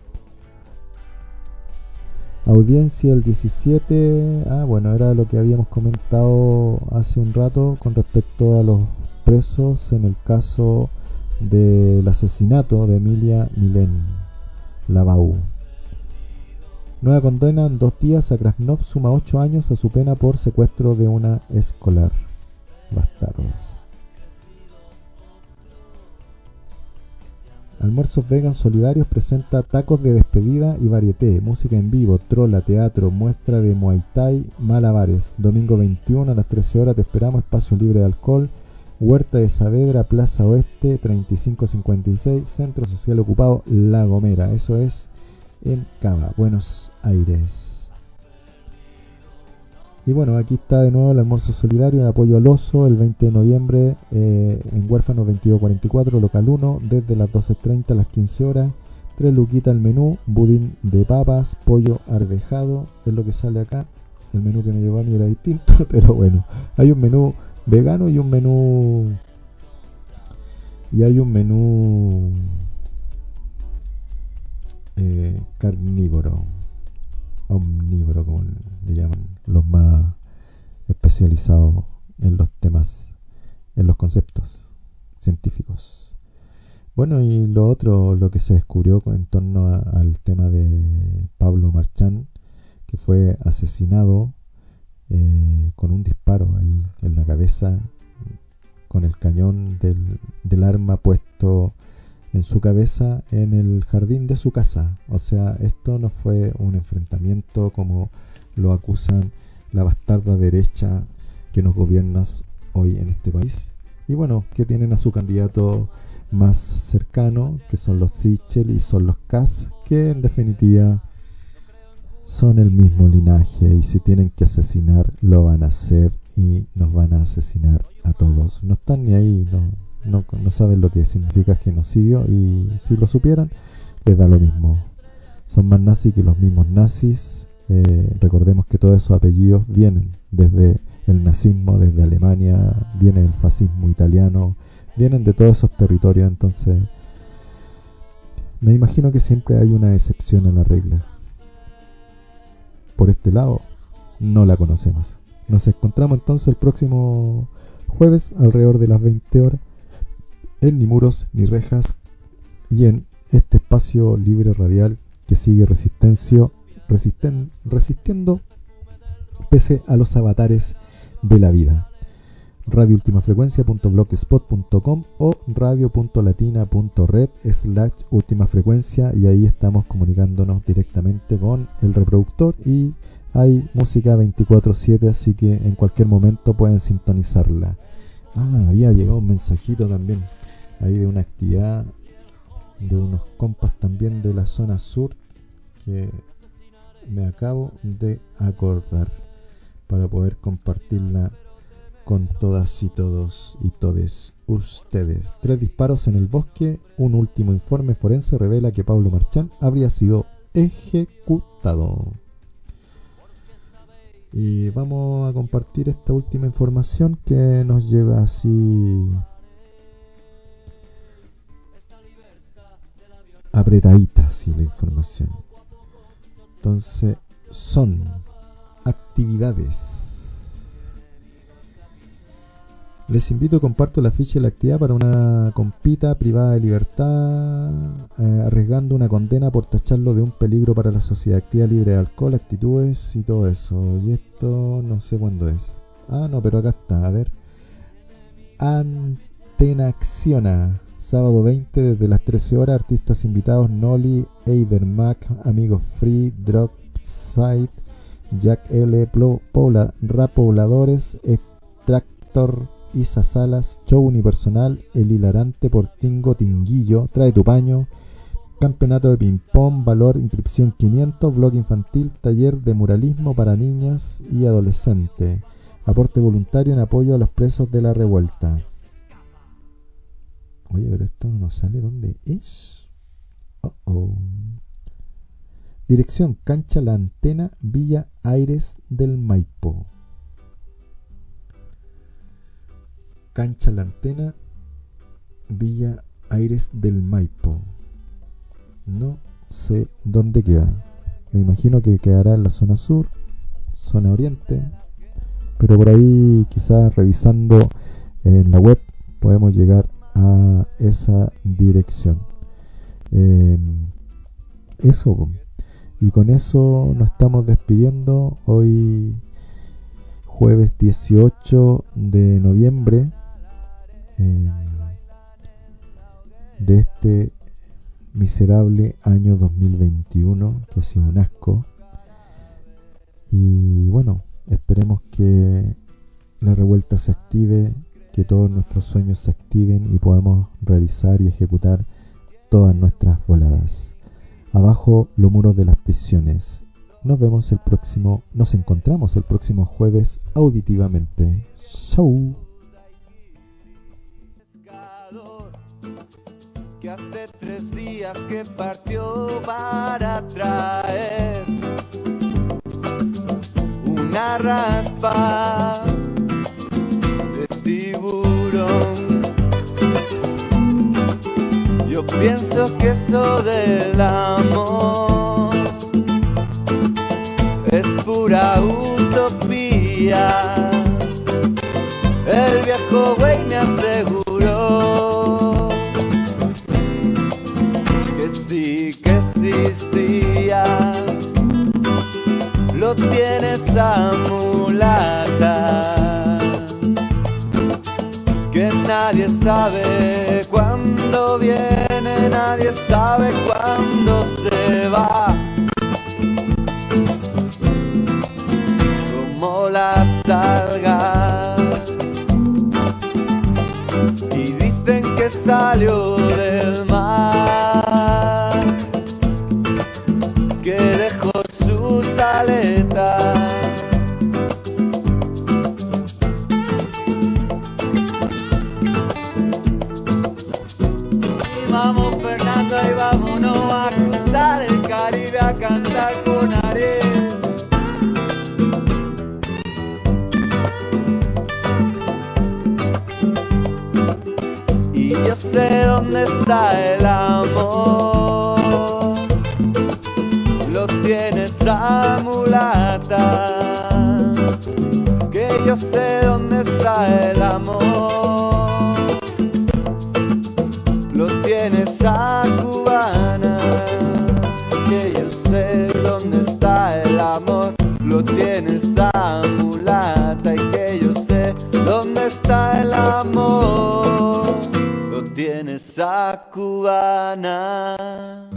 Audiencia el diecisiete. Ah, bueno, era lo que habíamos comentado hace un rato con respecto a los presos en el caso del asesinato de Emilia Milén Lavau. Nueva condena en dos días. A Krasnov suma ocho años a su pena por secuestro de una escolar. Bastardos. Almuerzos Vegan Solidarios presenta tacos de despedida y varieté, música en vivo, trola, teatro, muestra de Muay Thai, malabares. Domingo veintiuno a las trece horas te esperamos, espacio libre de alcohol, Huerta de Saavedra, Plaza Oeste, treinta y cinco cincuenta y seis, Centro Social Ocupado La Gomera. Eso es en Cava, Buenos Aires. Y bueno, aquí está de nuevo el almuerzo solidario en apoyo al oso el veinte de noviembre eh, en Huérfanos veintidós cuarenta y cuatro, local uno, desde las doce treinta a las quince horas. Tres luquitas el menú, budín de papas, pollo arvejado, es lo que sale acá. El menú que me llegó a mí era distinto, pero bueno, hay un menú vegano y un menú y hay un menú eh, carnívoro, omnívoro, como le llaman los más especializados en los temas, en los conceptos científicos. Bueno, y lo otro, lo que se descubrió en torno a, al tema de Pablo Marchán, que fue asesinado eh, con un disparo ahí en la cabeza, con el cañón del, del arma puesto en su cabeza en el jardín de su casa. O sea, esto no fue un enfrentamiento como lo acusan la bastarda derecha que nos gobierna hoy en este país. Y bueno, que tienen a su candidato más cercano, que son los Sichel y son los Kass, que en definitiva son el mismo linaje, y si tienen que asesinar lo van a hacer y nos van a asesinar a todos. No están ni ahí, no, no, no saben lo que significa genocidio, y si lo supieran les da lo mismo. Son más nazis que los mismos nazis. Eh, recordemos que todos esos apellidos vienen desde el nazismo, desde Alemania, viene el fascismo italiano, vienen de todos esos territorios. Entonces me imagino que siempre hay una excepción a la regla. Por este lado no la conocemos. Nos encontramos entonces el próximo jueves alrededor de las veinte horas en Ni Muros ni Rejas y en este espacio libre radial que sigue resistencio, resisten, resistiendo pese a los avatares de la vida. radio ultima frecuencia punto blogspot punto com o radio punto latina punto red slash última frecuencia, y ahí estamos comunicándonos directamente con el reproductor, y hay música veinticuatro siete, así que en cualquier momento pueden sintonizarla. Ah, había llegado un mensajito también ahí de una actividad de unos compas también de la zona sur que me acabo de acordar para poder compartirla con todas y todos y todes ustedes. Tres disparos en el bosque. Un último informe forense revela que Pablo Marchán habría sido ejecutado. Y vamos a compartir esta última información que nos llega así apretadita, así la información. Entonces son actividades. Les invito, comparto la ficha de la actividad para una compita privada de libertad, eh, arriesgando una condena por tacharlo de un peligro para la sociedad. Actividad libre de alcohol, actitudes y todo eso. Y esto no sé cuándo es. Ah, no, pero acá está, a ver. Antenaxiona, sábado veinte desde las trece horas. Artistas invitados: Noli, Eider Mac, Amigos Free, Dropside, Jack L, Pobla, Rap Pobladores, Extractor, Isa Salas, show unipersonal, El Hilarante, Portingo, Tinguillo, Trae tu paño, campeonato de ping pong, valor, inscripción quinientos, blog infantil, taller de muralismo para niñas y adolescentes, aporte voluntario en apoyo a los presos de la revuelta. Oye, pero esto no sale dónde es. Oh, oh. Dirección: Cancha La Antena, Villa Aires del Maipo. Cancha La Antena, Villa Aires del Maipo. No sé dónde queda. Me imagino que quedará en la zona sur, zona oriente, pero por ahí quizás revisando en la web podemos llegar a esa dirección. Eh, eso, y con eso nos estamos despidiendo hoy jueves dieciocho de noviembre. Eh, de este miserable año dos mil veintiuno, que ha sido un asco. Y bueno, esperemos que la revuelta se active, que todos nuestros sueños se activen y podamos realizar y ejecutar todas nuestras voladas. Abajo los muros de las prisiones. Nos vemos el próximo, nos encontramos el próximo jueves auditivamente. Chau. Que hace tres días que partió para traer una raspa de tiburón. Yo pienso que eso del amor es pura utopía. El viejo güey me aseguró que sí que existía. Lo tiene esa mulata, que nadie sabe cuándo viene, nadie sabe cuándo se va. Como las algas, y dicen que salió del mar, que dejó sus aletas. Y vamos Fernando y vámonos a cruzar el Caribe a cantar con Ariel. Y yo sé dónde está el amor, lo tiene esa mulata, que yo sé dónde está el amor, lo tiene esa cubana, que yo sé dónde está el amor, lo tiene esa mulata, y que yo sé dónde está el amor, lo tiene esa cubana.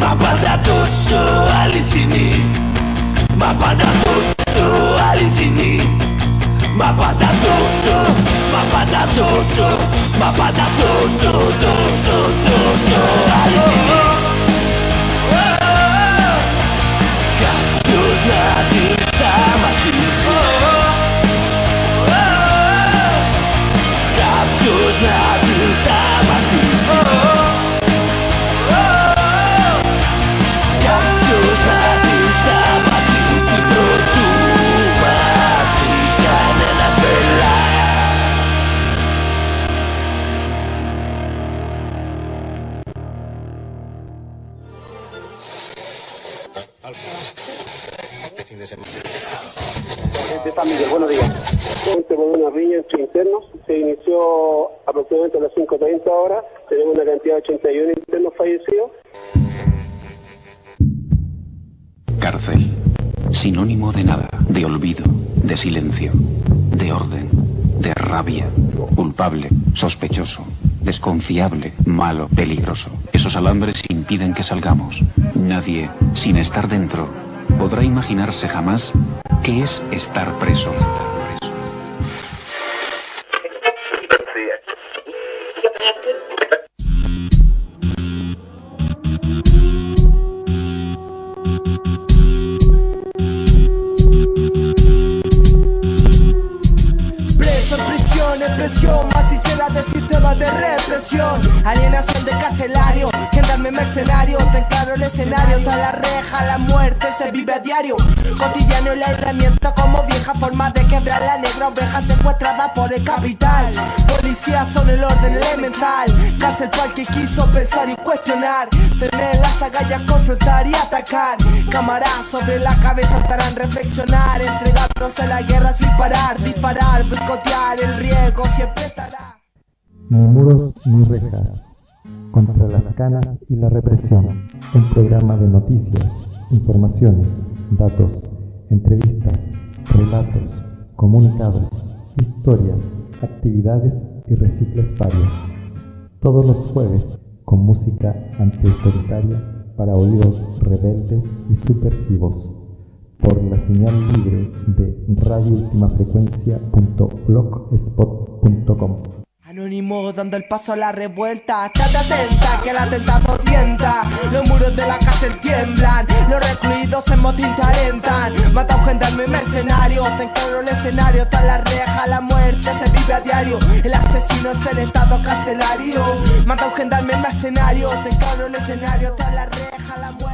Μαπαντατόσο αληθινή, μαπαντατόσο αληθινή, μαπαντατόσο, μαπαντατόσο, μαπαντατόσο, τόσο, τόσο αληθινή. Κάποιος να τη σταματήσει, κάποιος να τη σταματήσει, κάποιος να τη σταματήσει προτού μας δει κανένας πελάς. De San Miguel, buenos días. Se volvió una riña entre internos, se inició aproximadamente a las cinco treinta horas, tenemos una cantidad de ochenta y uno internos fallecidos. Cárcel, sinónimo de nada, de olvido, de silencio, de orden, de rabia, culpable, sospechoso, desconfiable, malo, peligroso. Esos alambres impiden que salgamos. Nadie, sin estar dentro, podrá imaginarse jamás qué es estar preso. Estar preso. Preso en prisión, en presión, macicera de sistema de represión, alienación de carcelario, gendarme mercenario, te enclaro el escenario, toda la reja, la muerte se vive a diario, cotidiano el aislamiento como vieja forma de quebrar la negra oveja secuestrada por el capital, policías son el orden elemental, cárcel para el que quiso pensar y cuestionar, tener las agallas, confrontar y atacar, cámaras sobre la cabeza estarán reflexionar, entregándose a la guerra sin parar, disparar, boicotear, el riesgo siempre estará. Ni muros ni rejas, contra las canas y la represión, un programa de noticias, informaciones, datos, entrevistas, relatos, comunicados, historias, actividades y recicles varios. Todos los jueves con música antiautoritaria para oídos rebeldes y subversivos, por la señal libre de radio ultima frecuencia punto blogspot punto com. Anónimo dando el paso a la revuelta, estate atenta que el atentado tienta, los muros de la cárcel tiemblan, los recluidos en motín te alentan, mata a un gendarme mercenario, te enclaro el escenario, está la reja, la muerte se vive a diario, el asesino es el estado carcelario, mata a un gendarme mercenario, te enclaro el escenario, está la reja, la muerte.